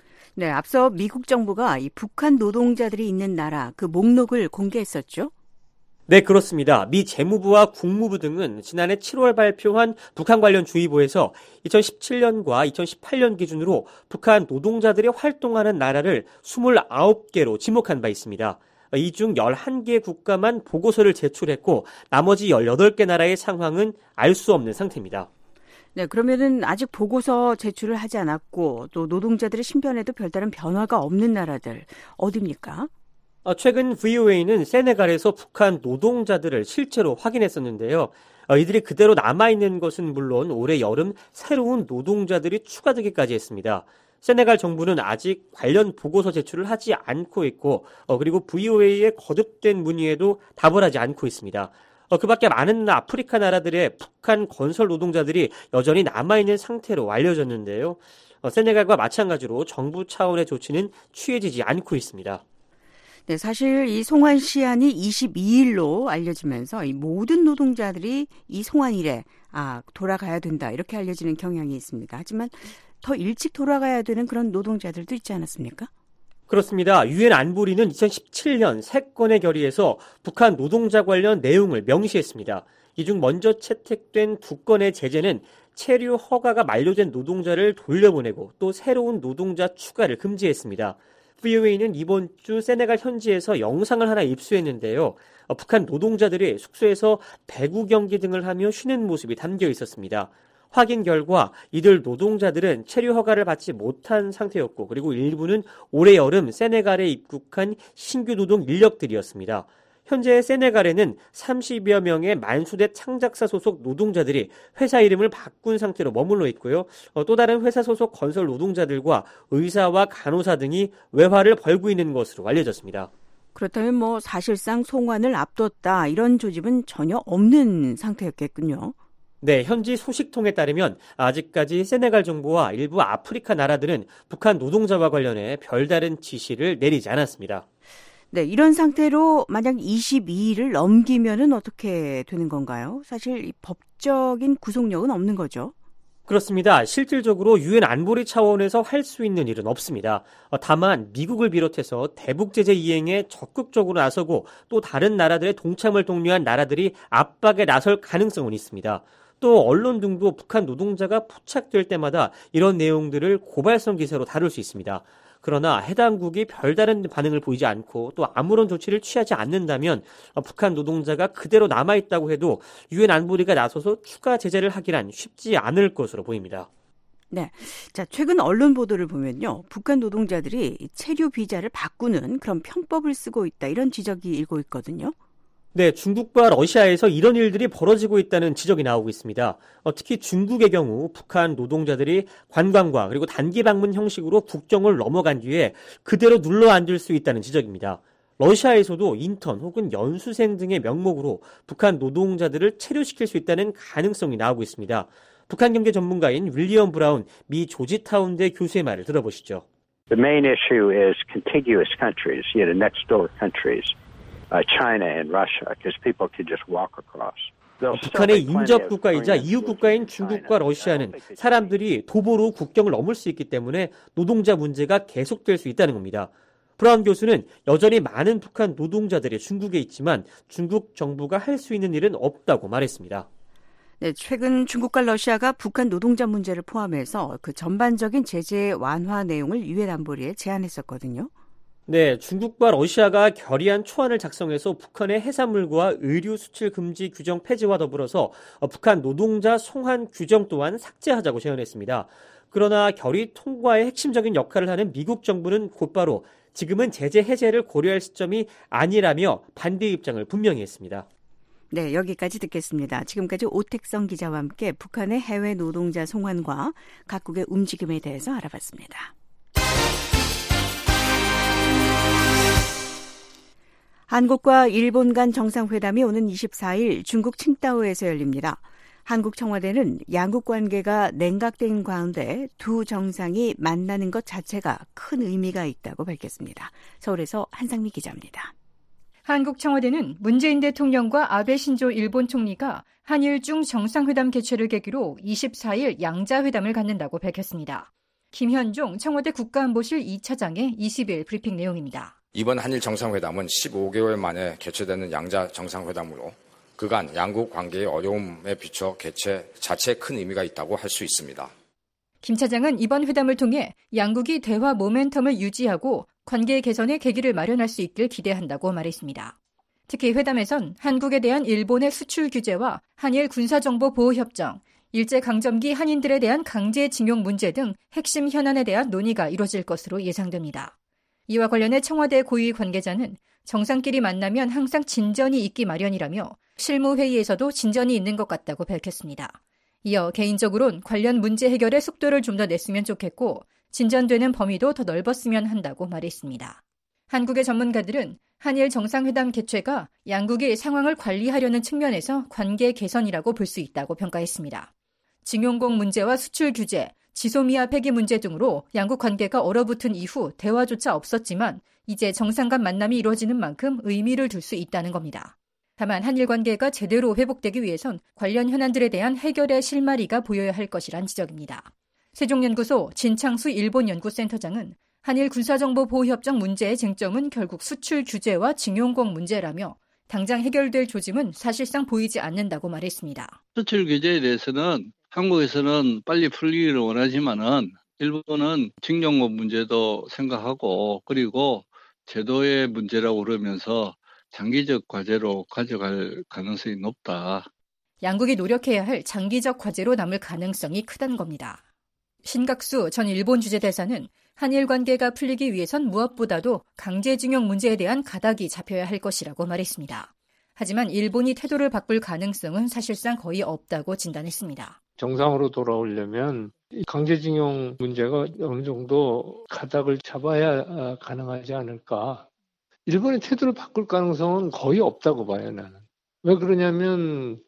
네, 앞서 미국 정부가 이 북한 노동자들이 있는 나라 그 목록을 공개했었죠? 네, 그렇습니다. 미 재무부와 국무부 등은 지난해 칠월 발표한 북한 관련 주의보에서 이천십칠 년과 이천십팔 년 기준으로 북한 노동자들이 활동하는 나라를 이십구 개로 지목한 바 있습니다. 이 중 열한 개 국가만 보고서를 제출했고 나머지 열여덟 개 나라의 상황은 알 수 없는 상태입니다. 네, 그러면은 아직 보고서 제출을 하지 않았고 또 노동자들의 신변에도 별다른 변화가 없는 나라들 어디입니까? 어, 최근 브이오에이는 세네갈에서 북한 노동자들을 실제로 확인했었는데요. 어, 이들이 그대로 남아있는 것은 물론 올해 여름 새로운 노동자들이 추가되기까지 했습니다. 세네갈 정부는 아직 관련 보고서 제출을 하지 않고 있고 어, 그리고 브이오에이의 거듭된 문의에도 답을 하지 않고 있습니다. 어, 그 밖에 많은 아프리카 나라들의 북한 건설 노동자들이 여전히 남아있는 상태로 알려졌는데요. 어, 세네갈과 마찬가지로 정부 차원의 조치는 취해지지 않고 있습니다. 네, 사실 이 송환 시한이 이십이 일로 알려지면서 이 모든 노동자들이 이 송환일에 아, 돌아가야 된다 이렇게 알려지는 경향이 있습니다. 하지만 더 일찍 돌아가야 되는 그런 노동자들도 있지 않았습니까? 그렇습니다. 유엔 안보리는 이천십칠 년 세 건의 결의에서 북한 노동자 관련 내용을 명시했습니다. 이 중 먼저 채택된 두 건의 제재는 체류 허가가 만료된 노동자를 돌려보내고 또 새로운 노동자 추가를 금지했습니다. 브이오에이는 이번 주 세네갈 현지에서 영상을 하나 입수했는데요. 어, 북한 노동자들이 숙소에서 배구 경기 등을 하며 쉬는 모습이 담겨 있었습니다. 확인 결과 이들 노동자들은 체류 허가를 받지 못한 상태였고 그리고 일부는 올해 여름 세네갈에 입국한 신규 노동 인력들이었습니다. 현재 세네갈에는 삼십여 명의 만수대 창작사 소속 노동자들이 회사 이름을 바꾼 상태로 머물러 있고요. 어, 또 다른 회사 소속 건설 노동자들과 의사와 간호사 등이 외화를 벌고 있는 것으로 알려졌습니다. 그렇다면 뭐 사실상 송환을 앞뒀다 이런 조짐은 전혀 없는 상태였겠군요. 네, 현지 소식통에 따르면 아직까지 세네갈 정부와 일부 아프리카 나라들은 북한 노동자와 관련해 별다른 지시를 내리지 않았습니다. 네, 이런 상태로 만약 이십이 일을 넘기면은 어떻게 되는 건가요? 사실 이 법적인 구속력은 없는 거죠. 그렇습니다. 실질적으로 유엔 안보리 차원에서 할 수 있는 일은 없습니다. 다만 미국을 비롯해서 대북 제재 이행에 적극적으로 나서고 또 다른 나라들의 동참을 독려한 나라들이 압박에 나설 가능성은 있습니다. 또 언론 등도 북한 노동자가 포착될 때마다 이런 내용들을 고발성 기사로 다룰 수 있습니다. 그러나 해당국이 별다른 반응을 보이지 않고 또 아무런 조치를 취하지 않는다면 북한 노동자가 그대로 남아있다고 해도 유엔 안보리가 나서서 추가 제재를 하기란 쉽지 않을 것으로 보입니다. 네, 자 최근 언론 보도를 보면요, 북한 노동자들이 체류 비자를 바꾸는 그런 편법을 쓰고 있다 이런 지적이 일고 있거든요. 네, 중국과 러시아에서 이런 일들이 벌어지고 있다는 지적이 나오고 있습니다. 어, 특히 중국의 경우 북한 노동자들이 관광과 그리고 단기 방문 형식으로 국경을 넘어간 뒤에 그대로 눌러 앉을 수 있다는 지적입니다. 러시아에서도 인턴 혹은 연수생 등의 명목으로 북한 노동자들을 체류시킬 수 있다는 가능성이 나오고 있습니다. 북한 경제 전문가인 윌리엄 브라운 미 조지타운대 교수의 말을 들어보시죠. The main issue is contiguous countries, you know, next door countries. Uh, China and Russia, because people can just walk across. 북한의 인접 국가이자 이웃 국가인 중국과 러시아는 사람들이 도보로 국경을 넘을 수 있기 때문에 노동자 문제가 계속될 수 있다는 겁니다. 브라운 교수는 여전히 많은 북한 노동자들이 중국에 있지만 중국 정부가 할 수 있는 일은 없다고 말했습니다. 네, 최근 중국과 러시아가 북한 노동자 문제를 포함해서 그 전반적인 제재 완화 내용을 유엔 안보리에 제안했었거든요. 네, 중국과 러시아가 결의안 초안을 작성해서 북한의 해산물과 의류 수출 금지 규정 폐지와 더불어서 북한 노동자 송환 규정 또한 삭제하자고 제안했습니다. 그러나 결의 통과에 핵심적인 역할을 하는 미국 정부는 곧바로 지금은 제재 해제를 고려할 시점이 아니라며 반대 입장을 분명히 했습니다. 네, 여기까지 듣겠습니다. 지금까지 오택성 기자와 함께 북한의 해외 노동자 송환과 각국의 움직임에 대해서 알아봤습니다. 한국과 일본 간 정상회담이 오는 이십사일 중국 칭다오에서 열립니다. 한국 청와대는 양국 관계가 냉각된 가운데 두 정상이 만나는 것 자체가 큰 의미가 있다고 밝혔습니다. 서울에서 한상미 기자입니다. 한국 청와대는 문재인 대통령과 아베 신조 일본 총리가 한일 중 정상회담 개최를 계기로 이십사일 양자회담을 갖는다고 밝혔습니다. 김현종 청와대 국가안보실 이 차장의 이십일 브리핑 내용입니다. 이번 한일 정상회담은 십오개월 만에 개최되는 양자 정상회담으로 그간 양국 관계의 어려움에 비춰 개최 자체에 큰 의미가 있다고 할 수 있습니다. 김 차장은 이번 회담을 통해 양국이 대화 모멘텀을 유지하고 관계 개선의 계기를 마련할 수 있길 기대한다고 말했습니다. 특히 회담에선 한국에 대한 일본의 수출 규제와 한일 군사정보보호협정, 일제강점기 한인들에 대한 강제징용 문제 등 핵심 현안에 대한 논의가 이뤄질 것으로 예상됩니다. 이와 관련해 청와대 고위 관계자는 정상끼리 만나면 항상 진전이 있기 마련이라며 실무회의에서도 진전이 있는 것 같다고 밝혔습니다. 이어 개인적으론 관련 문제 해결에 속도를 좀 더 냈으면 좋겠고 진전되는 범위도 더 넓었으면 한다고 말했습니다. 한국의 전문가들은 한일 정상회담 개최가 양국이 상황을 관리하려는 측면에서 관계 개선이라고 볼 수 있다고 평가했습니다. 징용공 문제와 수출 규제, 지소미아 폐기 문제 등으로 양국 관계가 얼어붙은 이후 대화조차 없었지만 이제 정상 간 만남이 이루어지는 만큼 의미를 둘 수 있다는 겁니다. 다만 한일 관계가 제대로 회복되기 위해선 관련 현안들에 대한 해결의 실마리가 보여야 할 것이란 지적입니다. 세종연구소 진창수 일본연구센터장은 한일 군사정보보호협정 문제의 쟁점은 결국 수출 규제와 징용공 문제라며 당장 해결될 조짐은 사실상 보이지 않는다고 말했습니다. 수출 규제에 대해서는 한국에서는 빨리 풀리기를 원하지만은 일본은 징용공 문제도 생각하고 그리고 제도의 문제라고 그러면서 장기적 과제로 가져갈 가능성이 높다. 양국이 노력해야 할 장기적 과제로 남을 가능성이 크다는 겁니다. 신각수 전 일본 주재대사는 한일 관계가 풀리기 위해선 무엇보다도 강제징용 문제에 대한 가닥이 잡혀야 할 것이라고 말했습니다. 하지만 일본이 태도를 바꿀 가능성은 사실상 거의 없다고 진단했습니다. 정상으로 돌아오려면 강제징용 문제가 어느 정도 가닥을 잡아야 가능하지 않을까. 일본의 태도를 바꿀 가능성은 거의 없다고 봐요, 나는. 왜 그러냐면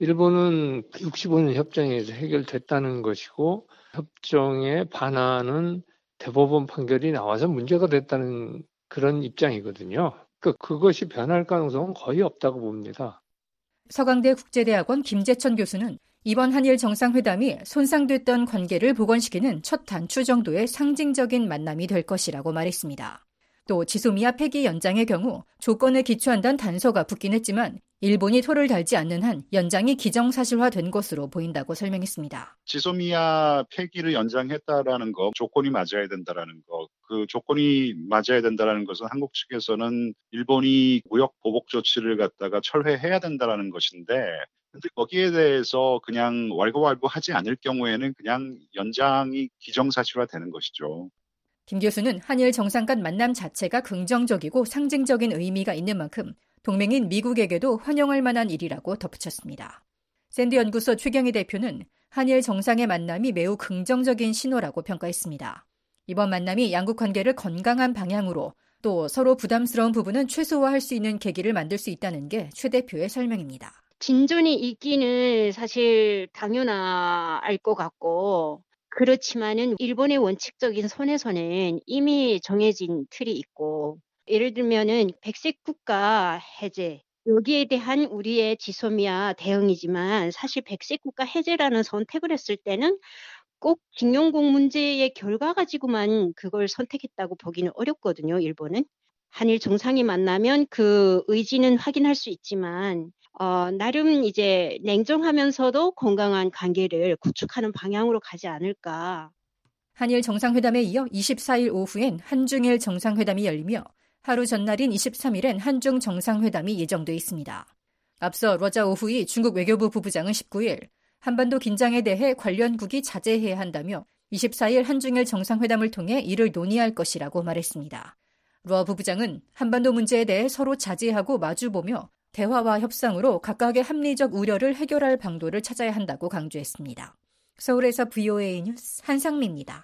일본은 육십오 년 협정에서 해결됐다는 것이고 협정에 반하는 대법원 판결이 나와서 문제가 됐다는 그런 입장이거든요. 그러니까 그것이 변할 가능성은 거의 없다고 봅니다. 서강대 국제대학원 김재천 교수는 이번 한일 정상회담이 손상됐던 관계를 복원시키는 첫 단추 정도의 상징적인 만남이 될 것이라고 말했습니다. 또 지소미아 폐기 연장의 경우 조건에 기초한다는 단서가 붙긴 했지만 일본이 토를 달지 않는 한 연장이 기정사실화된 것으로 보인다고 설명했습니다. 지소미아 폐기를 연장했다라는 거, 조건이 맞아야 된다라는 거, 그 조건이 맞아야 된다라는 것은 한국 측에서는 일본이 무역 보복 조치를 갖다가 철회해야 된다라는 것인데, 근데 거기에 대해서 그냥 왈가왈부하지 않을 경우에는 그냥 연장이 기정사실화되는 것이죠. 김 교수는 한일 정상 간 만남 자체가 긍정적이고 상징적인 의미가 있는 만큼 동맹인 미국에게도 환영할 만한 일이라고 덧붙였습니다. 샌드 연구소 최경희 대표는 한일 정상의 만남이 매우 긍정적인 신호라고 평가했습니다. 이번 만남이 양국 관계를 건강한 방향으로 또 서로 부담스러운 부분은 최소화할 수 있는 계기를 만들 수 있다는 게 최 대표의 설명입니다. 진전이 있기는 사실 당연할 것 같고 그렇지만은 일본의 원칙적인 선에서는 이미 정해진 틀이 있고 예를 들면은 백색 국가 해제 여기에 대한 우리의 지소미아 대응이지만 사실 백색 국가 해제라는 선택을 했을 때는 꼭 징용국 문제의 결과 가지고만 그걸 선택했다고 보기는 어렵거든요, 일본은. 한일 정상이 만나면 그 의지는 확인할 수 있지만 어, 나름 이제 냉정하면서도 건강한 관계를 구축하는 방향으로 가지 않을까. 한일 정상회담에 이어 이십사일 오후엔 한중일 정상회담이 열리며 하루 전날인 이십삼일엔 한중 정상회담이 예정돼 있습니다. 앞서 러자 오후이 중국 외교부 부부장은 십구일 한반도 긴장에 대해 관련국이 자제해야 한다며 이십사일 한중일 정상회담을 통해 이를 논의할 것이라고 말했습니다. 루어 부부장은 한반도 문제에 대해 서로 자제하고 마주보며 대화와 협상으로 각각의 합리적 우려를 해결할 방도를 찾아야 한다고 강조했습니다. 서울에서 브이오에이 뉴스 한상미입니다.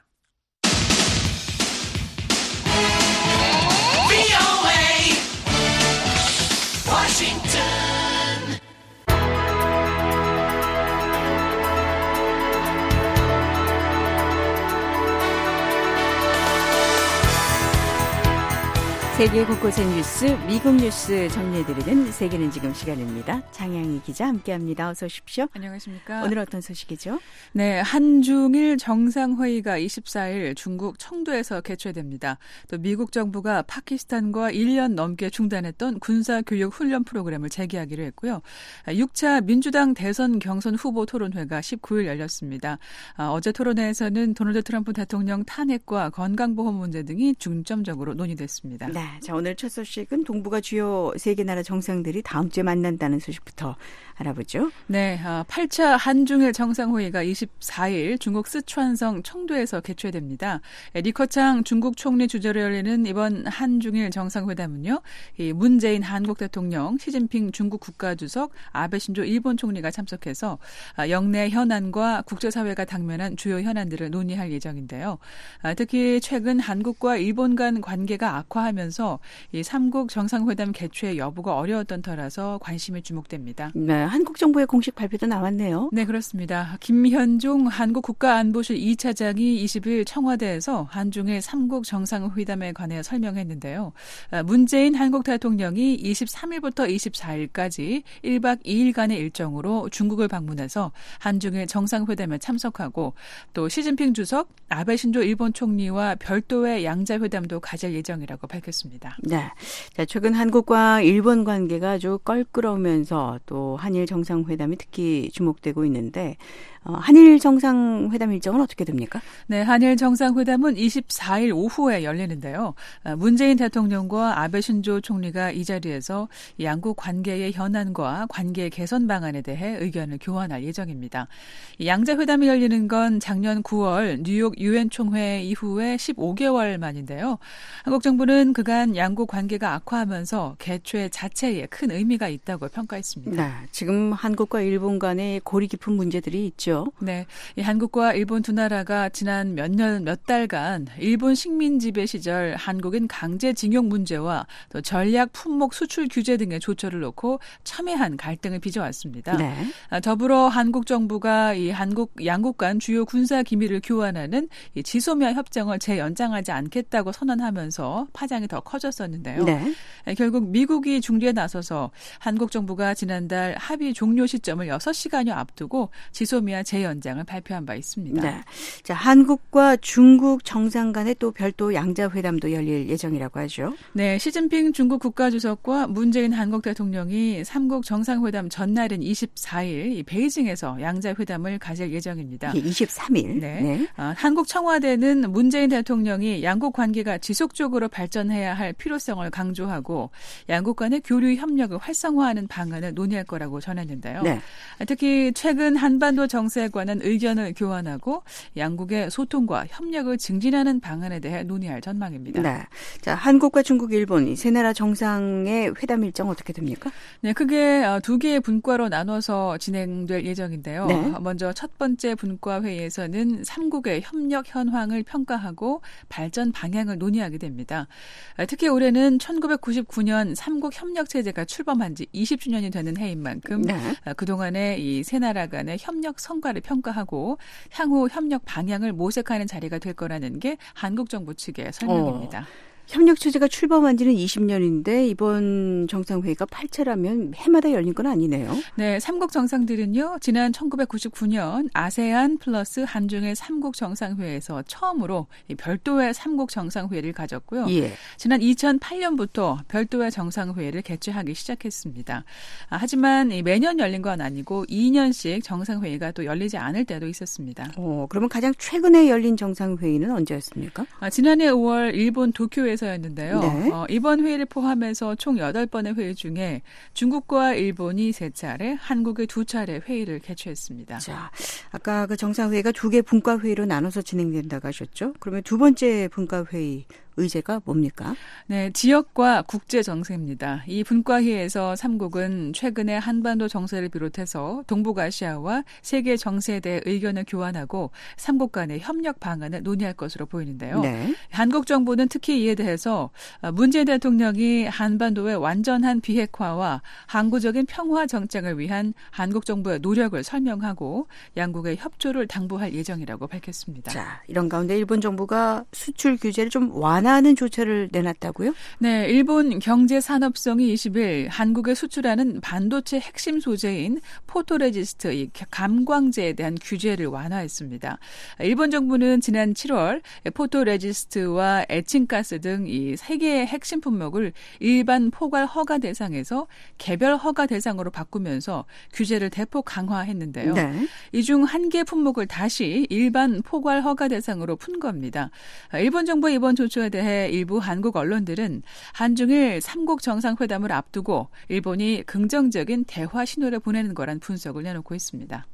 세계 곳곳의 뉴스, 미국 뉴스 정리해드리는 세계는 지금 시간입니다. 장양희 기자 함께합니다. 어서 오십시오. 안녕하십니까. 오늘 어떤 소식이죠? 네, 한중일 정상회의가 이십사일 중국 청도에서 개최됩니다. 또 미국 정부가 파키스탄과 일 년 넘게 중단했던 군사교육 훈련 프로그램을 재개하기로 했고요. 육 차 민주당 대선 경선 후보 토론회가 십구일 열렸습니다. 어제 토론회에서는 도널드 트럼프 대통령 탄핵과 건강보험 문제 등이 중점적으로 논의됐습니다. 네. 자, 오늘 첫 소식은 동북아 주요 세 개 나라 정상들이 다음 주에 만난다는 소식부터 알아보죠. 네, 팔 차 한중일 정상회의가 이십사일 중국 쓰촨성 청도에서 개최됩니다. 리커창 중국 총리 주재로 열리는 이번 한중일 정상회담은요, 이 문재인 한국 대통령, 시진핑 중국 국가주석, 아베 신조 일본 총리가 참석해서 영내 현안과 국제사회가 당면한 주요 현안들을 논의할 예정인데요. 특히 최근 한국과 일본 간 관계가 악화하면서 이 삼국 정상회담 개최 여부가 어려웠던 터라서 관심이 주목됩니다. 네, 한국 정부의 공식 발표도 나왔네요. 네, 그렇습니다. 김현종 한국 국가안보실 이 차장이 이십일 청와대에서 한중일 삼국 정상회담에 관해 설명했는데요. 문재인 한국 대통령이 이십삼일부터 이십사일까지 일박 이일간의 일정으로 중국을 방문해서 한중일 정상회담에 참석하고 또 시진핑 주석, 아베 신조 일본 총리와 별도의 양자회담도 가질 예정이라고 밝혔습니다. 네. 자, 최근 한국과 일본 관계가 아주 껄끄러우면서 또 한일 정상회담이 특히 주목되고 있는데 어, 한일 정상회담 일정은 어떻게 됩니까? 네, 한일 정상회담은 이십사일 오후에 열리는데요. 문재인 대통령과 아베 신조 총리가 이 자리에서 양국 관계의 현안과 관계 개선 방안에 대해 의견을 교환할 예정입니다. 양자회담이 열리는 건 작년 구월 뉴욕 유엔 총회 이후에 십오 개월 만인데요. 한국 정부는 그간 양국 관계가 악화하면서 개최 자체에 큰 의미가 있다고 평가했습니다. 네, 지금 한국과 일본 간에 고리 깊은 문제들이 있죠. 네, 이 한국과 일본 두 나라가 지난 몇 년, 몇 달간 일본 식민 지배 시절 한국인 강제징용 문제와 또 전략 품목 수출 규제 등의 조처를 놓고 첨예한 갈등을 빚어왔습니다. 네. 더불어 한국 정부가 이 한국 양국 간 주요 군사 기밀을 교환하는 이 지소미아 협정을 재연장하지 않겠다고 선언하면서 파장이 더 커졌었는데요. 네. 결국 미국이 중재에 나서서 한국 정부가 지난달 합의 종료 시점을 여섯 시간여 앞두고 지소미아 재연장을 발표한 바 있습니다. 네. 자, 한국과 중국 정상 간에 또 별도 양자회담도 열릴 예정이라고 하죠. 네, 시진핑 중국 국가주석과 문재인 한국 대통령이 삼국 정상회담 전날인 이십사일 이 베이징에서 양자회담을 가질 예정입니다. 이십삼일. 네. 네. 어, 한국 청와대는 문재인 대통령이 양국 관계가 지속적으로 발전해야 할 필요성을 강조하고 양국 간의 교류 협력을 활성화하는 방안을 논의할 거라고 전했는데요. 네. 특히 최근 한반도 정세 에 관한 의견을 교환하고 양국의 소통과 협력을 증진하는 방안에 대해 논의할 전망입니다. 네. 자, 한국과 중국, 일본 이 세 나라 정상의 회담 일정 어떻게 됩니까? 네, 크게 두 개의 분과로 나눠서 진행될 예정인데요. 네. 먼저 첫 번째 분과 회의에서는 삼국의 협력 현황을 평가하고 발전 방향을 논의하게 됩니다. 특히 올해는 천구백구십구년 삼국 협력 체제가 출범한 지 이십 주년이 되는 해인 만큼 네. 그동안의 이 세 나라 간의 협력 성과를 평가하고 향후 협력 방향을 모색하는 자리가 될 거라는 게 한국 정부 측의 설명입니다. 어. 협력 체제가 출범한 지는 이십 년인데 이번 정상회의가 팔 차라면 해마다 열린 건 아니네요. 네, 삼국 정상들은요. 지난 천구백구십구 년 아세안 플러스 한중일 삼국 정상회의에서 처음으로 별도의 삼국 정상회의를 가졌고요. 예. 지난 이천팔 년부터 별도의 정상회의를 개최하기 시작했습니다. 아, 하지만 매년 열린 건 아니고 이 년씩 정상회의가 또 열리지 않을 때도 있었습니다. 어, 그러면 가장 최근에 열린 정상회의는 언제였습니까? 아, 지난해 오월 일본 도쿄에서였는데요. 네. 어, 이번 회의를 포함해서 총 여덟 번의 회의 중에 중국과 일본이 세 차례, 한국이 두 차례 회의를 개최했습니다. 자, 아까 그 정상회의가 두 개 분과회의로 나눠서 진행된다고 하셨죠? 그러면 두 번째 분과회의 의제가 뭡니까? 네, 지역과 국제 정세입니다. 이 분과회의에서 삼국은 최근에 한반도 정세를 비롯해서 동북아시아와 세계 정세에 대해 의견을 교환하고 삼국 간의 협력 방안을 논의할 것으로 보이는데요. 네. 한국 정부는 특히 이에 대해서 문재인 대통령이 한반도의 완전한 비핵화와 항구적인 평화 정착을 위한 한국 정부의 노력을 설명하고 양국의 협조를 당부할 예정이라고 밝혔습니다. 자, 이런 가운데 일본 정부가 수출 규제를 좀 완 하는 조처를 내놨다고요? 네, 일본 경제산업성이 이십 일 한국에 수출하는 반도체 핵심 소재인 포토레지스트, 이 감광재에 대한 규제를 완화했습니다. 일본 정부는 지난 칠월 포토레지스트와 에칭가스 등 이 세 개의 핵심 품목을 일반 포괄 허가 대상에서 개별 허가 대상으로 바꾸면서 규제를 대폭 강화했는데요. 네. 이 중 한 개 품목을 다시 일반 포괄 허가 대상으로 푼 겁니다. 일본 정부의 이번 조처에 대해 일부 한국 언론들은 한중일 삼국 정상회담을 앞두고 일본이 긍정적인 대화 신호를 보내는 거란 분석을 내놓고 있습니다.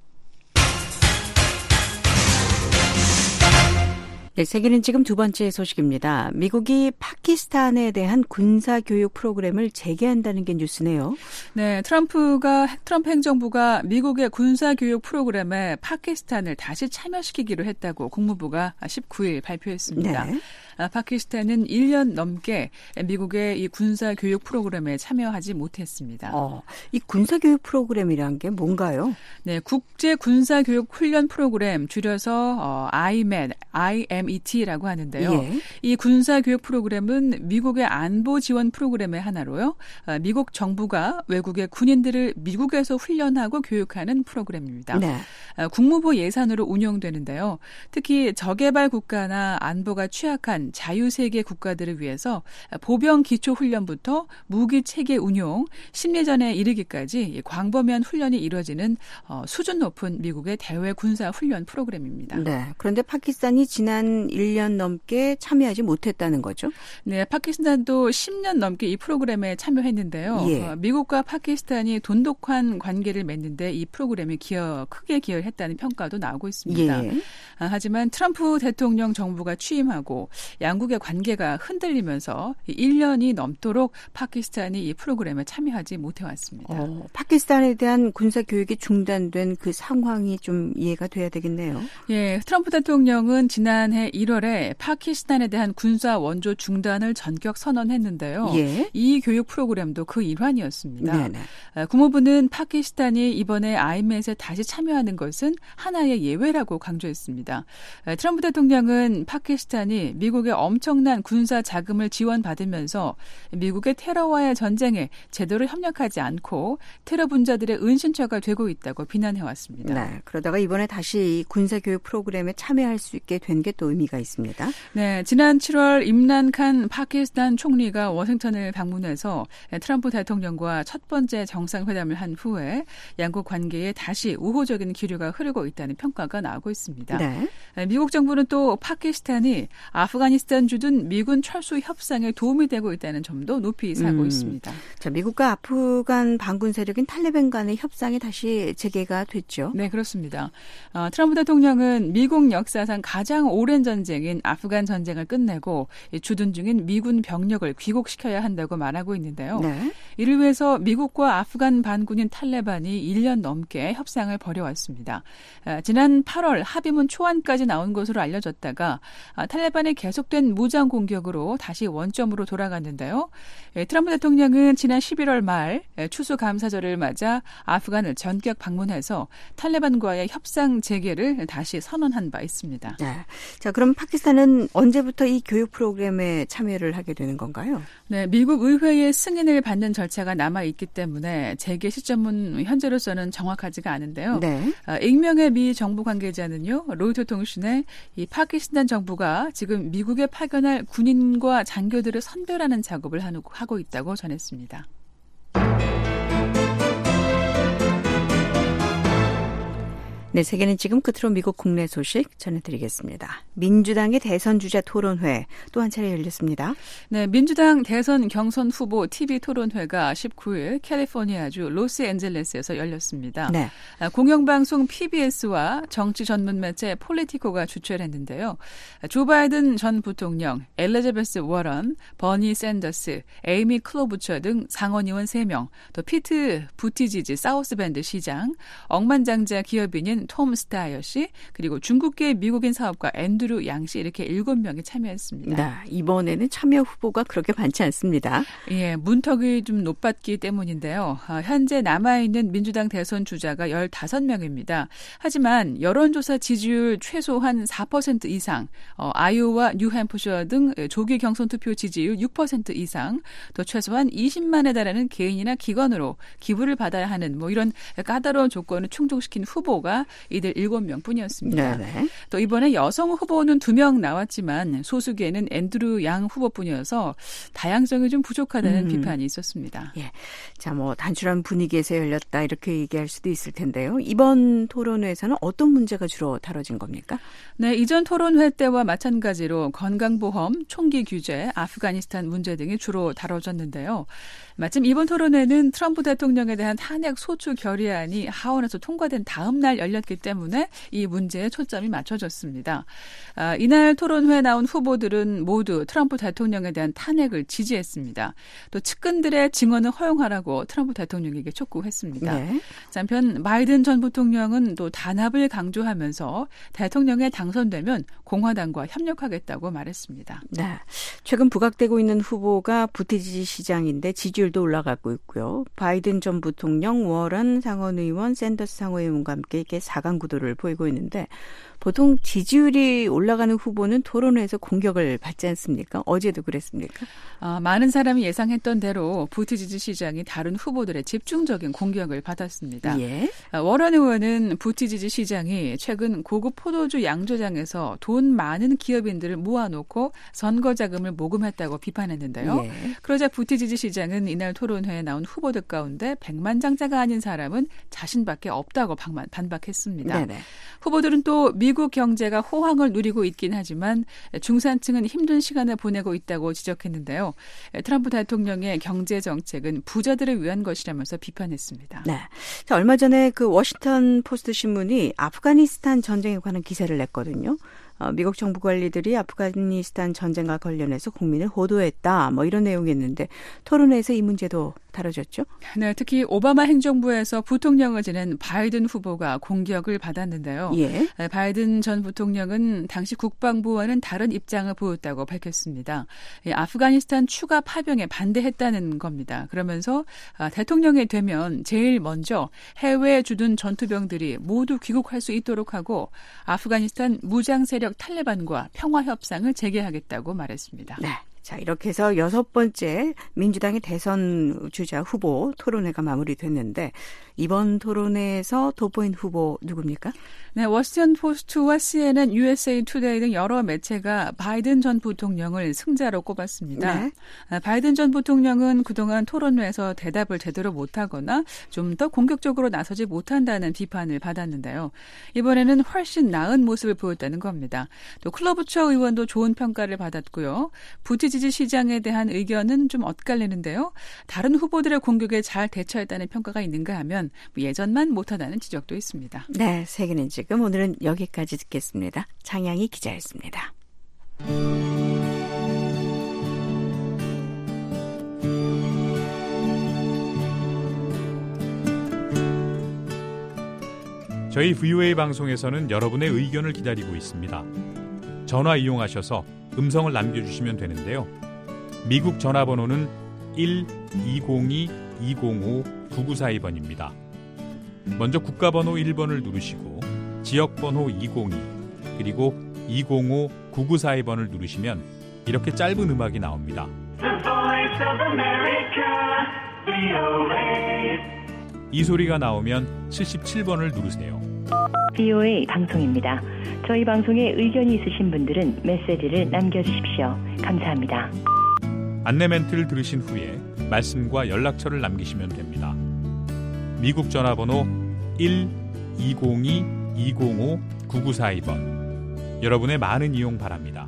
네, 세계는 지금 두 번째 소식입니다. 미국이 파키스탄에 대한 군사교육 프로그램을 재개한다는 게 뉴스네요. 네, 트럼프가 트럼프 행정부가 미국의 군사교육 프로그램에 파키스탄을 다시 참여시키기로 했다고 국무부가 십구 일 발표했습니다. 네. 파키스탄은 일 년 넘게 미국의 이 군사교육 프로그램에 참여하지 못했습니다. 어, 이 군사교육 프로그램이란 게 뭔가요? 네, 국제 군사교육 훈련 프로그램 줄여서 어, 아이멧, 아이엠이티라고 하는데요. 예. 이 군사교육 프로그램은 미국의 안보 지원 프로그램의 하나로요. 어, 미국 정부가 외국의 군인들을 미국에서 훈련하고 교육하는 프로그램입니다. 네. 어, 국무부 예산으로 운영되는데요. 특히 저개발 국가나 안보가 취약한 자유세계 국가들을 위해서 보병 기초훈련부터 무기체계 운용, 심리전에 이르기까지 광범위한 훈련이 이루어지는 수준 높은 미국의 대외 군사훈련 프로그램입니다. 네, 그런데 파키스탄이 지난 일 년 넘게 참여하지 못했다는 거죠? 네, 파키스탄도 십 년 넘게 이 프로그램에 참여했는데요. 예. 미국과 파키스탄이 돈독한 관계를 맺는데 이 프로그램이 기여, 크게 기여했다는 평가도 나오고 있습니다. 예. 하지만 트럼프 대통령 정부가 취임하고 양국의 관계가 흔들리면서 일 년이 넘도록 파키스탄이 이 프로그램에 참여하지 못해왔습니다. 어, 파키스탄에 대한 군사 교육이 중단된 그 상황이 좀 이해가 돼야 되겠네요. 예, 트럼프 대통령은 지난해 일월에 파키스탄에 대한 군사 원조 중단을 전격 선언했는데요. 예. 이 교육 프로그램도 그 일환이었습니다. 네네. 국무부는 파키스탄이 이번에 아이멧에 다시 참여하는 것은 하나의 예외라고 강조했습니다. 트럼프 대통령은 파키스탄이 미국의 엄청난 군사 자금을 지원받으면서 미국의 테러와의 전쟁에 제대로 협력하지 않고 테러 분자들의 은신처가 되고 있다고 비난해왔습니다. 네, 그러다가 이번에 다시 군사교육 프로그램에 참여할 수 있게 된 게 또 의미가 있습니다. 네, 지난 칠월 임란 칸 파키스탄 총리가 워싱턴을 방문해서 트럼프 대통령과 첫 번째 정상회담을 한 후에 양국 관계에 다시 우호적인 기류가 흐르고 있다는 평가가 나오고 있습니다. 네. 미국 정부는 또 파키스탄이 아프가니스탄 주둔 미군 철수 협상에 도움이 되고 있다는 점도 높이 사고 음. 있습니다. 자, 미국과 아프간 반군 세력인 탈레반 간의 협상이 다시 재개가 됐죠. 네, 그렇습니다. 어, 트럼프 대통령은 미국 역사상 가장 오랜 전쟁인 아프간 전쟁을 끝내고 주둔 중인 미군 병력을 귀국시켜야 한다고 말하고 있는데요. 네. 이를 위해서 미국과 아프간 반군인 탈레반이 일 년 넘게 협상을 벌여왔습니다. 어, 지난 팔월 합의문 초안까지 나온 것으로 알려졌다가 어, 탈레반이 계속 계속된 무장 공격으로 다시 원점으로 돌아갔는데요. 트럼프 대통령은 지난 십일월 말 추수감사절을 맞아 아프간을 전격 방문해서 탈레반과의 협상 재개를 다시 선언한 바 있습니다. 네. 자, 그럼 파키스탄은 언제부터 이 교육 프로그램에 참여를 하게 되는 건가요? 네, 미국 의회의 승인을 받는 절차가 남아 있기 때문에 재개 시점은 현재로서는 정확하지가 않은데요. 네. 어, 익명의 미 정부 관계자는요, 로이터 통신에 이 파키스탄 정부가 지금 미국에 파견할 군인과 장교들을 선별하는 작업을 하고 있다고 전했습니다. 네, 세계는 지금 끝으로 미국 국내 소식 전해드리겠습니다. 민주당의 대선 주자 토론회 또 한 차례 열렸습니다. 네, 민주당 대선 경선 후보 티비 토론회가 십구일 캘리포니아주 로스앤젤레스에서 열렸습니다. 네. 공영방송 피비에스와 정치 전문 매체 폴리티코가 주최를 했는데요. 조 바이든 전 부통령, 엘리자베스 워런, 버니 샌더스, 에이미 클로부처 등 상원의원 세 명, 또 피트 부티지지 사우스밴드 시장, 억만장자 기업인인 톰 스타이어 씨, 그리고 중국계 미국인 사업가 앤드루 양 씨 이렇게 일곱 명이 참여했습니다. 네, 이번에는 참여 후보가 그렇게 많지 않습니다. 예, 문턱이 좀 높았기 때문인데요. 현재 남아있는 민주당 대선 주자가 열다섯 명입니다. 하지만 여론조사 지지율 최소한 사 퍼센트 이상, 어, 아이오와 뉴햄프셔 등 조기 경선 투표 지지율 육 퍼센트 이상, 또 최소한 이십만에 달하는 개인이나 기관으로 기부를 받아야 하는 뭐 이런 까다로운 조건을 충족시킨 후보가 이들 일곱 명뿐이었습니다. 네네. 또 이번에 여성 후보는 두 명 나왔지만 소수계는 앤드루 양 후보뿐이어서 다양성이 좀 부족하다는 음. 비판이 있었습니다. 예, 자, 뭐 단순한 분위기에서 열렸다 이렇게 얘기할 수도 있을 텐데요. 이번 토론회에서는 어떤 문제가 주로 다뤄진 겁니까? 네, 이전 토론회 때와 마찬가지로 건강보험, 총기 규제, 아프가니스탄 문제 등이 주로 다뤄졌는데요. 마침 이번 토론회는 트럼프 대통령에 대한 탄핵 소추 결의안이 하원에서 통과된 다음 날 열렸기 때문에 이 문제에 초점이 맞춰졌습니다. 아, 이날 토론회에 나온 후보들은 모두 트럼프 대통령에 대한 탄핵을 지지했습니다. 또 측근들의 증언을 허용하라고 트럼프 대통령에게 촉구했습니다. 네. 한편 바이든 전 부통령은 또 단합을 강조하면서 대통령에 당선되면 공화당과 협력하겠다고 말했습니다. 네, 최근 부각되고 있는 후보가 부티지지 시장인데 지지율도 올라가고 있고요. 바이든 전 부통령, 워런 상원의원, 샌더스 상원의원과 함께 이렇게 사 강 구도를 보이고 있는데 보통 지지율이 올라가는 후보는 토론회에서 공격을 받지 않습니까? 어제도 그랬습니까? 아, 많은 사람이 예상했던 대로 부티지지 시장이 다른 후보들의 집중적인 공격을 받았습니다. 예. 아, 워런 의원은 부티지지 시장이 최근 고급 포도주 양조장에서 돈 많은 기업인들을 모아놓고 선거 자금을 모금했다고 비판했는데요. 예. 그러자 부티지지 시장은 이날 토론회에 나온 후보들 가운데 백만장자가 아닌 사람은 자신밖에 없다고 반박했습니다. 네네. 후보들은 또 미국 경제가 호황을 누리고 있긴 하지만 중산층은 힘든 시간을 보내고 있다고 지적했는데요. 트럼프 대통령의 경제 정책은 부자들을 위한 것이라면서 비판했습니다. 네. 자, 얼마 전에 그 워싱턴 포스트 신문이 아프가니스탄 전쟁에 관한 기사를 냈거든요. 어, 미국 정부 관리들이 아프가니스탄 전쟁과 관련해서 국민을 호도했다. 뭐 이런 내용이었는데 토론회에서 이 문제도 다뤄졌죠? 네, 특히 오바마 행정부에서 부통령을 지낸 바이든 후보가 공격을 받았는데요. 예. 바이든 전 부통령은 당시 국방부와는 다른 입장을 보였다고 밝혔습니다. 아프가니스탄 추가 파병에 반대했다는 겁니다. 그러면서 대통령이 되면 제일 먼저 해외에 주둔 전투병들이 모두 귀국할 수 있도록 하고 아프가니스탄 무장 세력 탈레반과 평화 협상을 재개하겠다고 말했습니다. 네. 자, 이렇게 해서 여섯 번째 민주당의 대선 주자 후보 토론회가 마무리됐는데 이번 토론회에서 돋보인 후보 누굽니까? 네, 워싱턴 포스트와 씨엔엔, 유에스에이 투데이 등 여러 매체가 바이든 전 부통령을 승자로 꼽았습니다. 네. 바이든 전 부통령은 그동안 토론회에서 대답을 제대로 못하거나 좀 더 공격적으로 나서지 못한다는 비판을 받았는데요. 이번에는 훨씬 나은 모습을 보였다는 겁니다. 또 클로부처 의원도 좋은 평가를 받았고요. 부티지지 시장에 대한 의견은 좀 엇갈리는데요. 다른 후보들의 공격에 잘 대처했다는 평가가 있는가 하면 예전만 못하다는 지적도 있습니다. 네, 세계는 지금 오늘은 여기까지 듣겠습니다. 장양희 기자였습니다. 저희 브이오에이 방송에서는 여러분의 의견을 기다리고 있습니다. 전화 이용하셔서 음성을 남겨주시면 되는데요. 미국 전화번호는 일 이공이 이공오 구구사이 번입니다. 먼저 국가번호 일 번을 누르시고 지역번호 이공이 그리고 이공오 구구사이 번을 누르시면 이렇게 짧은 음악이 나옵니다. 이 소리가 나오면 칠십칠 번을 누르세요. 브이오에이 방송입니다. 저희 방송에 의견이 있으신 분들은 메시지를 남겨주십시오. 감사합니다. 안내 멘트를 들으신 후에 말씀과 연락처를 남기시면 됩니다. 미국 전화번호 일 이공이 이공오 구구사이 번. 여러분의 많은 이용 바랍니다.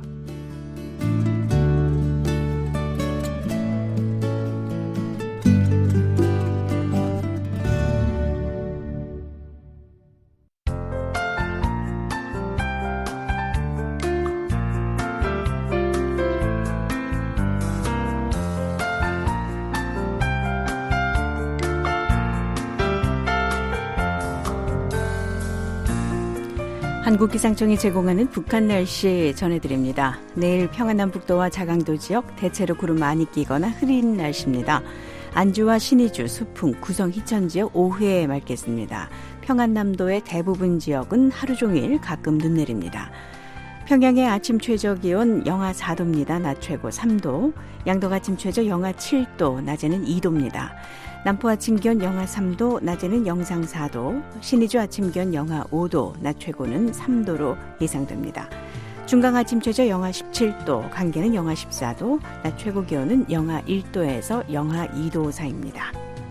한국기상청이 제공하는 북한 날씨 전해드립니다. 내일 평안남북도와 자강도 지역 대체로 구름 많이 끼거나 흐린 날씨입니다. 안주와 신의주, 수풍, 구성, 희천 지역 오후에 맑겠습니다. 평안남도의 대부분 지역은 하루 종일 가끔 눈 내립니다. 평양의 아침 최저기온 영하 사 도입니다. 낮 최고 삼 도. 양도 아침 최저 영하 칠 도, 낮에는 이 도입니다. 남포 아침 기온 영하 삼 도, 낮에는 영상 사 도. 신의주 아침 기온 영하 오 도, 낮 최고는 삼 도로 예상됩니다. 중강 아침 최저 영하 십칠 도, 강계는 영하 십사 도, 낮 최고 기온은 영하 일 도에서 영하 이 도 사이입니다.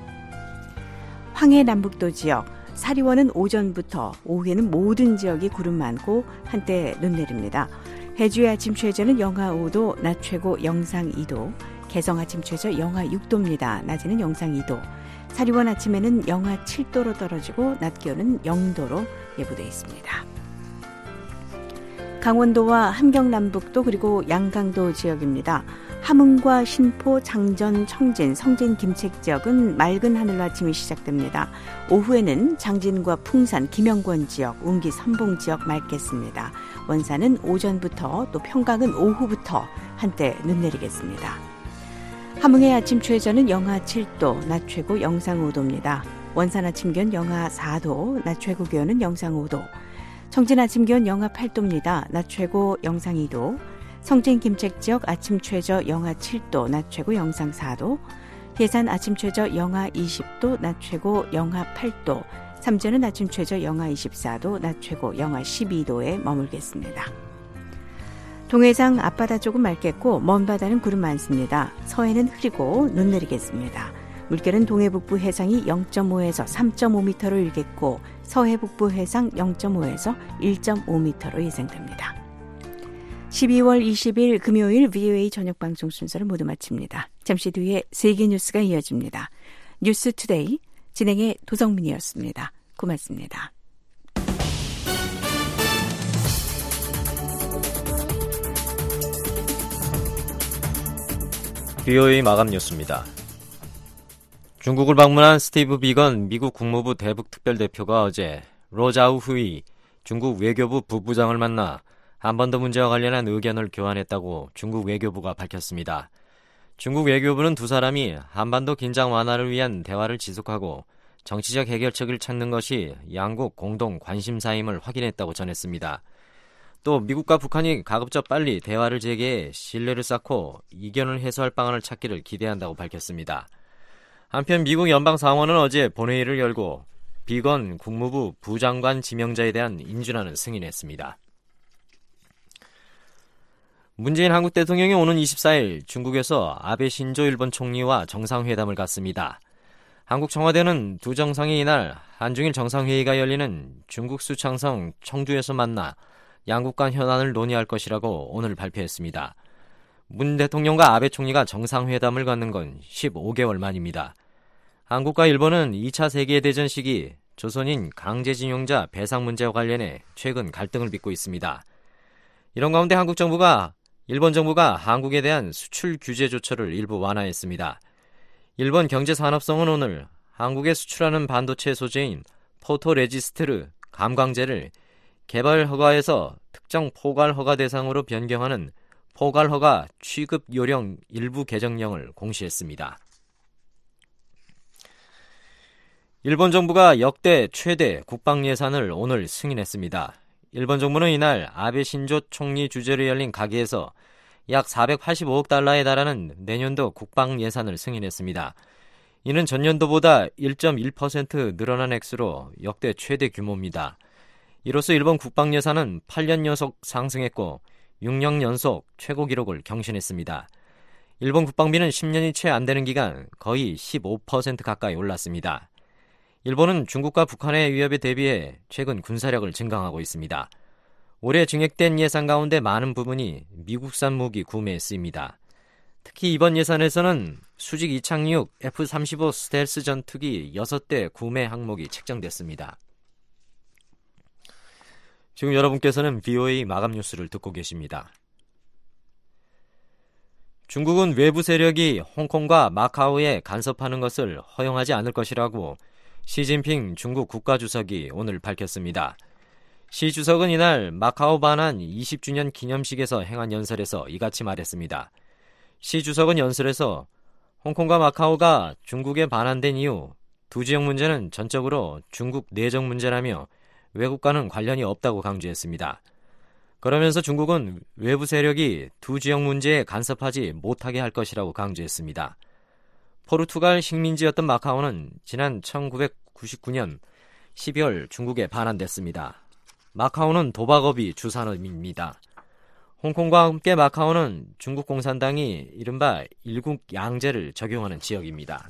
황해 남북도 지역, 사리원은 오전부터 오후에는 모든 지역이 구름 많고 한때 눈 내립니다. 해주의 아침 최저는 영하 오 도, 낮 최고 영상 이 도, 개성 아침 최저 영하 육 도입니다. 낮에는 영상 이 도. 사리원 아침에는 영하 칠 도로 떨어지고 낮 기온은 영 도로 예보되어 있습니다. 강원도와 함경남북도 그리고 양강도 지역입니다. 함흥과 신포, 장전, 청진, 성진, 김책 지역은 맑은 하늘로 아침이 시작됩니다. 오후에는 장진과 풍산, 김영권 지역, 운기, 선봉 지역 맑겠습니다. 원산은 오전부터 또 평강은 오후부터 한때 눈 내리겠습니다. 함흥의 아침 최저는 영하 칠 도, 낮 최고 영상 오 도입니다. 원산 아침 기온 영하 사 도, 낮 최고 기온은 영상 오 도. 청진 아침 기온 영하 팔 도입니다. 낮 최고 영상 이 도. 성진 김책 지역 아침 최저 영하 칠 도, 낮 최고 영상 사 도. 예산 아침 최저 영하 이십 도, 낮 최고 영하 팔 도. 삼전은 아침 최저 영하 이십사 도, 낮 최고 영하 십이 도에 머물겠습니다. 동해상 앞바다 쪽은 맑겠고 먼 바다는 구름 많습니다. 서해는 흐리고 눈 내리겠습니다. 물결은 동해북부 해상이 영 점 오에서 삼 점 오 미터로 일겠고 서해북부 해상 영 점 오에서 일 점 오 미터로 예상됩니다. 십이월 이십일 금요일 브이오에이 저녁방송 순서를 모두 마칩니다. 잠시 뒤에 세계 뉴스가 이어집니다. 뉴스투데이 진행의 도성민이었습니다. 고맙습니다. 브이오에이 마감 뉴스입니다. 중국을 방문한 스티브 비건 미국 국무부 대북 특별대표가 어제 로자우 후이 중국 외교부 부부장을 만나 한반도 문제와 관련한 의견을 교환했다고 중국 외교부가 밝혔습니다. 중국 외교부는 두 사람이 한반도 긴장 완화를 위한 대화를 지속하고 정치적 해결책을 찾는 것이 양국 공동 관심사임을 확인했다고 전했습니다. 또 미국과 북한이 가급적 빨리 대화를 재개해 신뢰를 쌓고 이견을 해소할 방안을 찾기를 기대한다고 밝혔습니다. 한편 미국 연방상원은 어제 본회의를 열고 비건 국무부 부장관 지명자에 대한 인준안을 승인했습니다. 문재인 한국 대통령이 오는 이십사일 중국에서 아베 신조 일본 총리와 정상회담을 갖습니다. 한국 청와대는 두 정상이 이날 한중일 정상회의가 열리는 중국 수창성 청주에서 만나 양국 간 현안을 논의할 것이라고 오늘 발표했습니다. 문 대통령과 아베 총리가 정상회담을 갖는 건 십오 개월 만입니다. 한국과 일본은 이 차 세계대전 시기 조선인 강제징용자 배상 문제와 관련해 최근 갈등을 빚고 있습니다. 이런 가운데 한국 정부가 일본 정부가 한국에 대한 수출 규제 조처를 일부 완화했습니다. 일본 경제산업성은 오늘 한국에 수출하는 반도체 소재인 포토레지스트르 감광재를 개발 허가에서 특정 포괄 허가 대상으로 변경하는 포괄허가 취급 요령 일부 개정령을 공시했습니다. 일본 정부가 역대 최대 국방 예산을 오늘 승인했습니다. 일본 정부는 이날 아베 신조 총리 주재로 열린 가기에서 약 사백팔십오억 달러에 달하는 내년도 국방 예산을 승인했습니다. 이는 전년도보다 일 점 일 퍼센트 늘어난 액수로 역대 최대 규모입니다. 이로써 일본 국방 예산은 팔 년 연속 상승했고 육 년 연속 최고 기록을 경신했습니다. 일본 국방비는 십 년이 채 안 되는 기간 거의 십오 퍼센트 가까이 올랐습니다. 일본은 중국과 북한의 위협에 대비해 최근 군사력을 증강하고 있습니다. 올해 증액된 예산 가운데 많은 부분이 미국산 무기 구매에 쓰입니다. 특히 이번 예산에서는 수직 이착륙 에프 삼십오 스텔스 전투기 여섯 대 구매 항목이 책정됐습니다. 지금 여러분께서는 브이오에이 마감 뉴스를 듣고 계십니다. 중국은 외부 세력이 홍콩과 마카오에 간섭하는 것을 허용하지 않을 것이라고 시진핑 중국 국가주석이 오늘 밝혔습니다. 시 주석은 이날 마카오 반환 이십 주년 기념식에서 행한 연설에서 이같이 말했습니다. 시 주석은 연설에서 홍콩과 마카오가 중국에 반환된 이후 두 지역 문제는 전적으로 중국 내정 문제라며 외국과는 관련이 없다고 강조했습니다. 그러면서 중국은 외부 세력이 두 지역 문제에 간섭하지 못하게 할 것이라고 강조했습니다. 포르투갈 식민지였던 마카오는 지난 천구백구십구년 십이월 중국에 반환됐습니다. 마카오는 도박업이 주산업입니다. 홍콩과 함께 마카오는 중국 공산당이 이른바 일국 양제를 적용하는 지역입니다.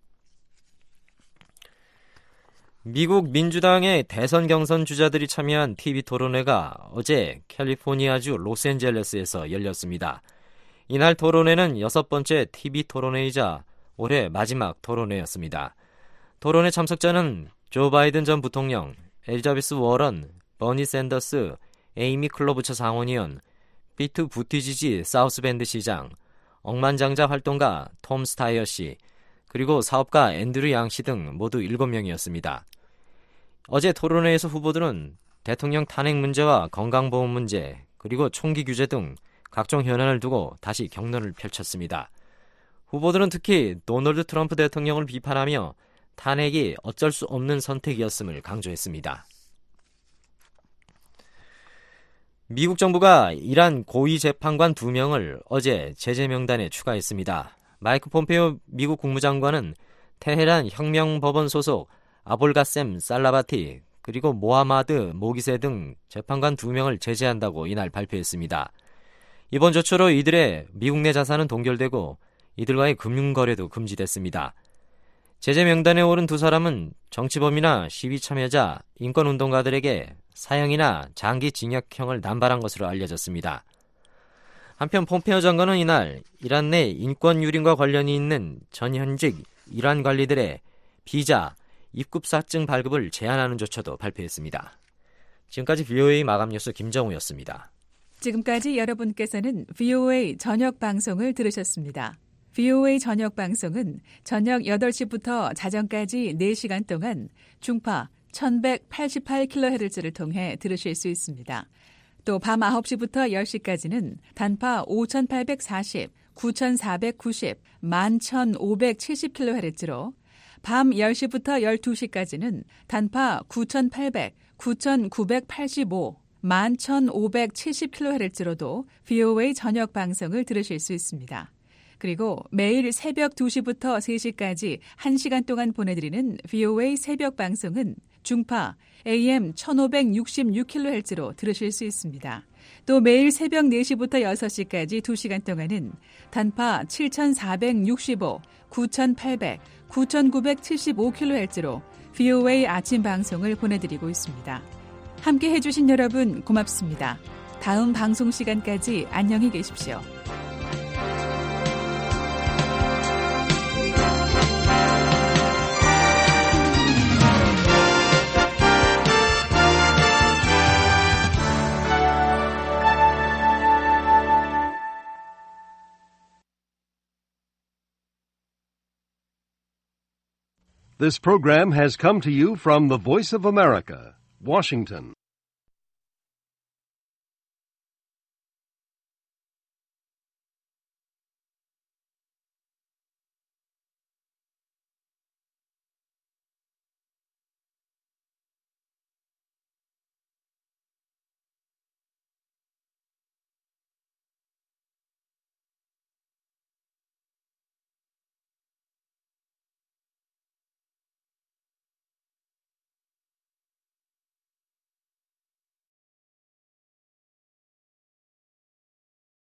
미국 민주당의 대선 경선 주자들이 참여한 티비 토론회가 어제 캘리포니아주 로스앤젤레스에서 열렸습니다. 이날 토론회는 여섯 번째 티비 토론회이자 올해 마지막 토론회였습니다. 토론회 참석자는 조 바이든 전 부통령, 엘리자베스 워런, 버니 샌더스, 에이미 클로부처 상원의원, 피트 부티지지 사우스밴드 시장, 억만장자 활동가 톰 스타이어 씨, 그리고 사업가 앤드류 양 씨 등 모두 일곱 명이었습니다. 어제 토론회에서 후보들은 대통령 탄핵 문제와 건강보험 문제, 그리고 총기 규제 등 각종 현안을 두고 다시 격론을 펼쳤습니다. 후보들은 특히 도널드 트럼프 대통령을 비판하며 탄핵이 어쩔 수 없는 선택이었음을 강조했습니다. 미국 정부가 이란 고위 재판관 두 명을 어제 제재 명단에 추가했습니다. 마이크 폼페오 미국 국무장관은 테헤란 혁명법원 소속 아볼가셈 살라바티 그리고 모하마드 모기세 등 재판관 두 명을 제재한다고 이날 발표했습니다. 이번 조처로 이들의 미국 내 자산은 동결되고 이들과의 금융거래도 금지됐습니다. 제재 명단에 오른 두 사람은 정치범이나 시위 참여자, 인권운동가들에게 사형이나 장기 징역형을 남발한 것으로 알려졌습니다. 한편 폼페오 장관은 이날 이란 내 인권 유린과 관련이 있는 전현직 이란 관리들의 비자, 입국사증 발급을 제한하는 조처도 발표했습니다. 지금까지 브이오에이 마감 뉴스 김정우였습니다. 지금까지 여러분께서는 브이오에이 저녁 방송을 들으셨습니다. 브이오에이 저녁 방송은 저녁 여덟 시부터 자정까지 네 시간 동안 중파 천백팔십팔 킬로헤르츠를 통해 들으실 수 있습니다. 또 밤 아홉 시부터 열 시까지는 단파 오천팔백사십, 구천사백구십, 만 천오백칠십 킬로헤르츠로 밤 열 시부터 열두 시까지는 단파 구천팔백, 구천구백팔십오, 만 천오백칠십 킬로헤르츠로도 브이오에이 저녁 방송을 들으실 수 있습니다. 그리고 매일 새벽 두 시부터 세 시까지 한 시간 동안 보내드리는 브이오에이 새벽 방송은 중파 에이엠 천오백육십육 킬로헤르츠로 들으실 수 있습니다. 또 매일 새벽 네 시부터 여섯 시까지 두 시간 동안은 단파 칠천사백육십오, 구천팔백, 구천구백칠십오 킬로헤르츠로 브이오에이 아침 방송을 보내드리고 있습니다. 함께 해주신 여러분 고맙습니다. 다음 방송 시간까지 안녕히 계십시오. This program has come to you from the Voice of America, Washington.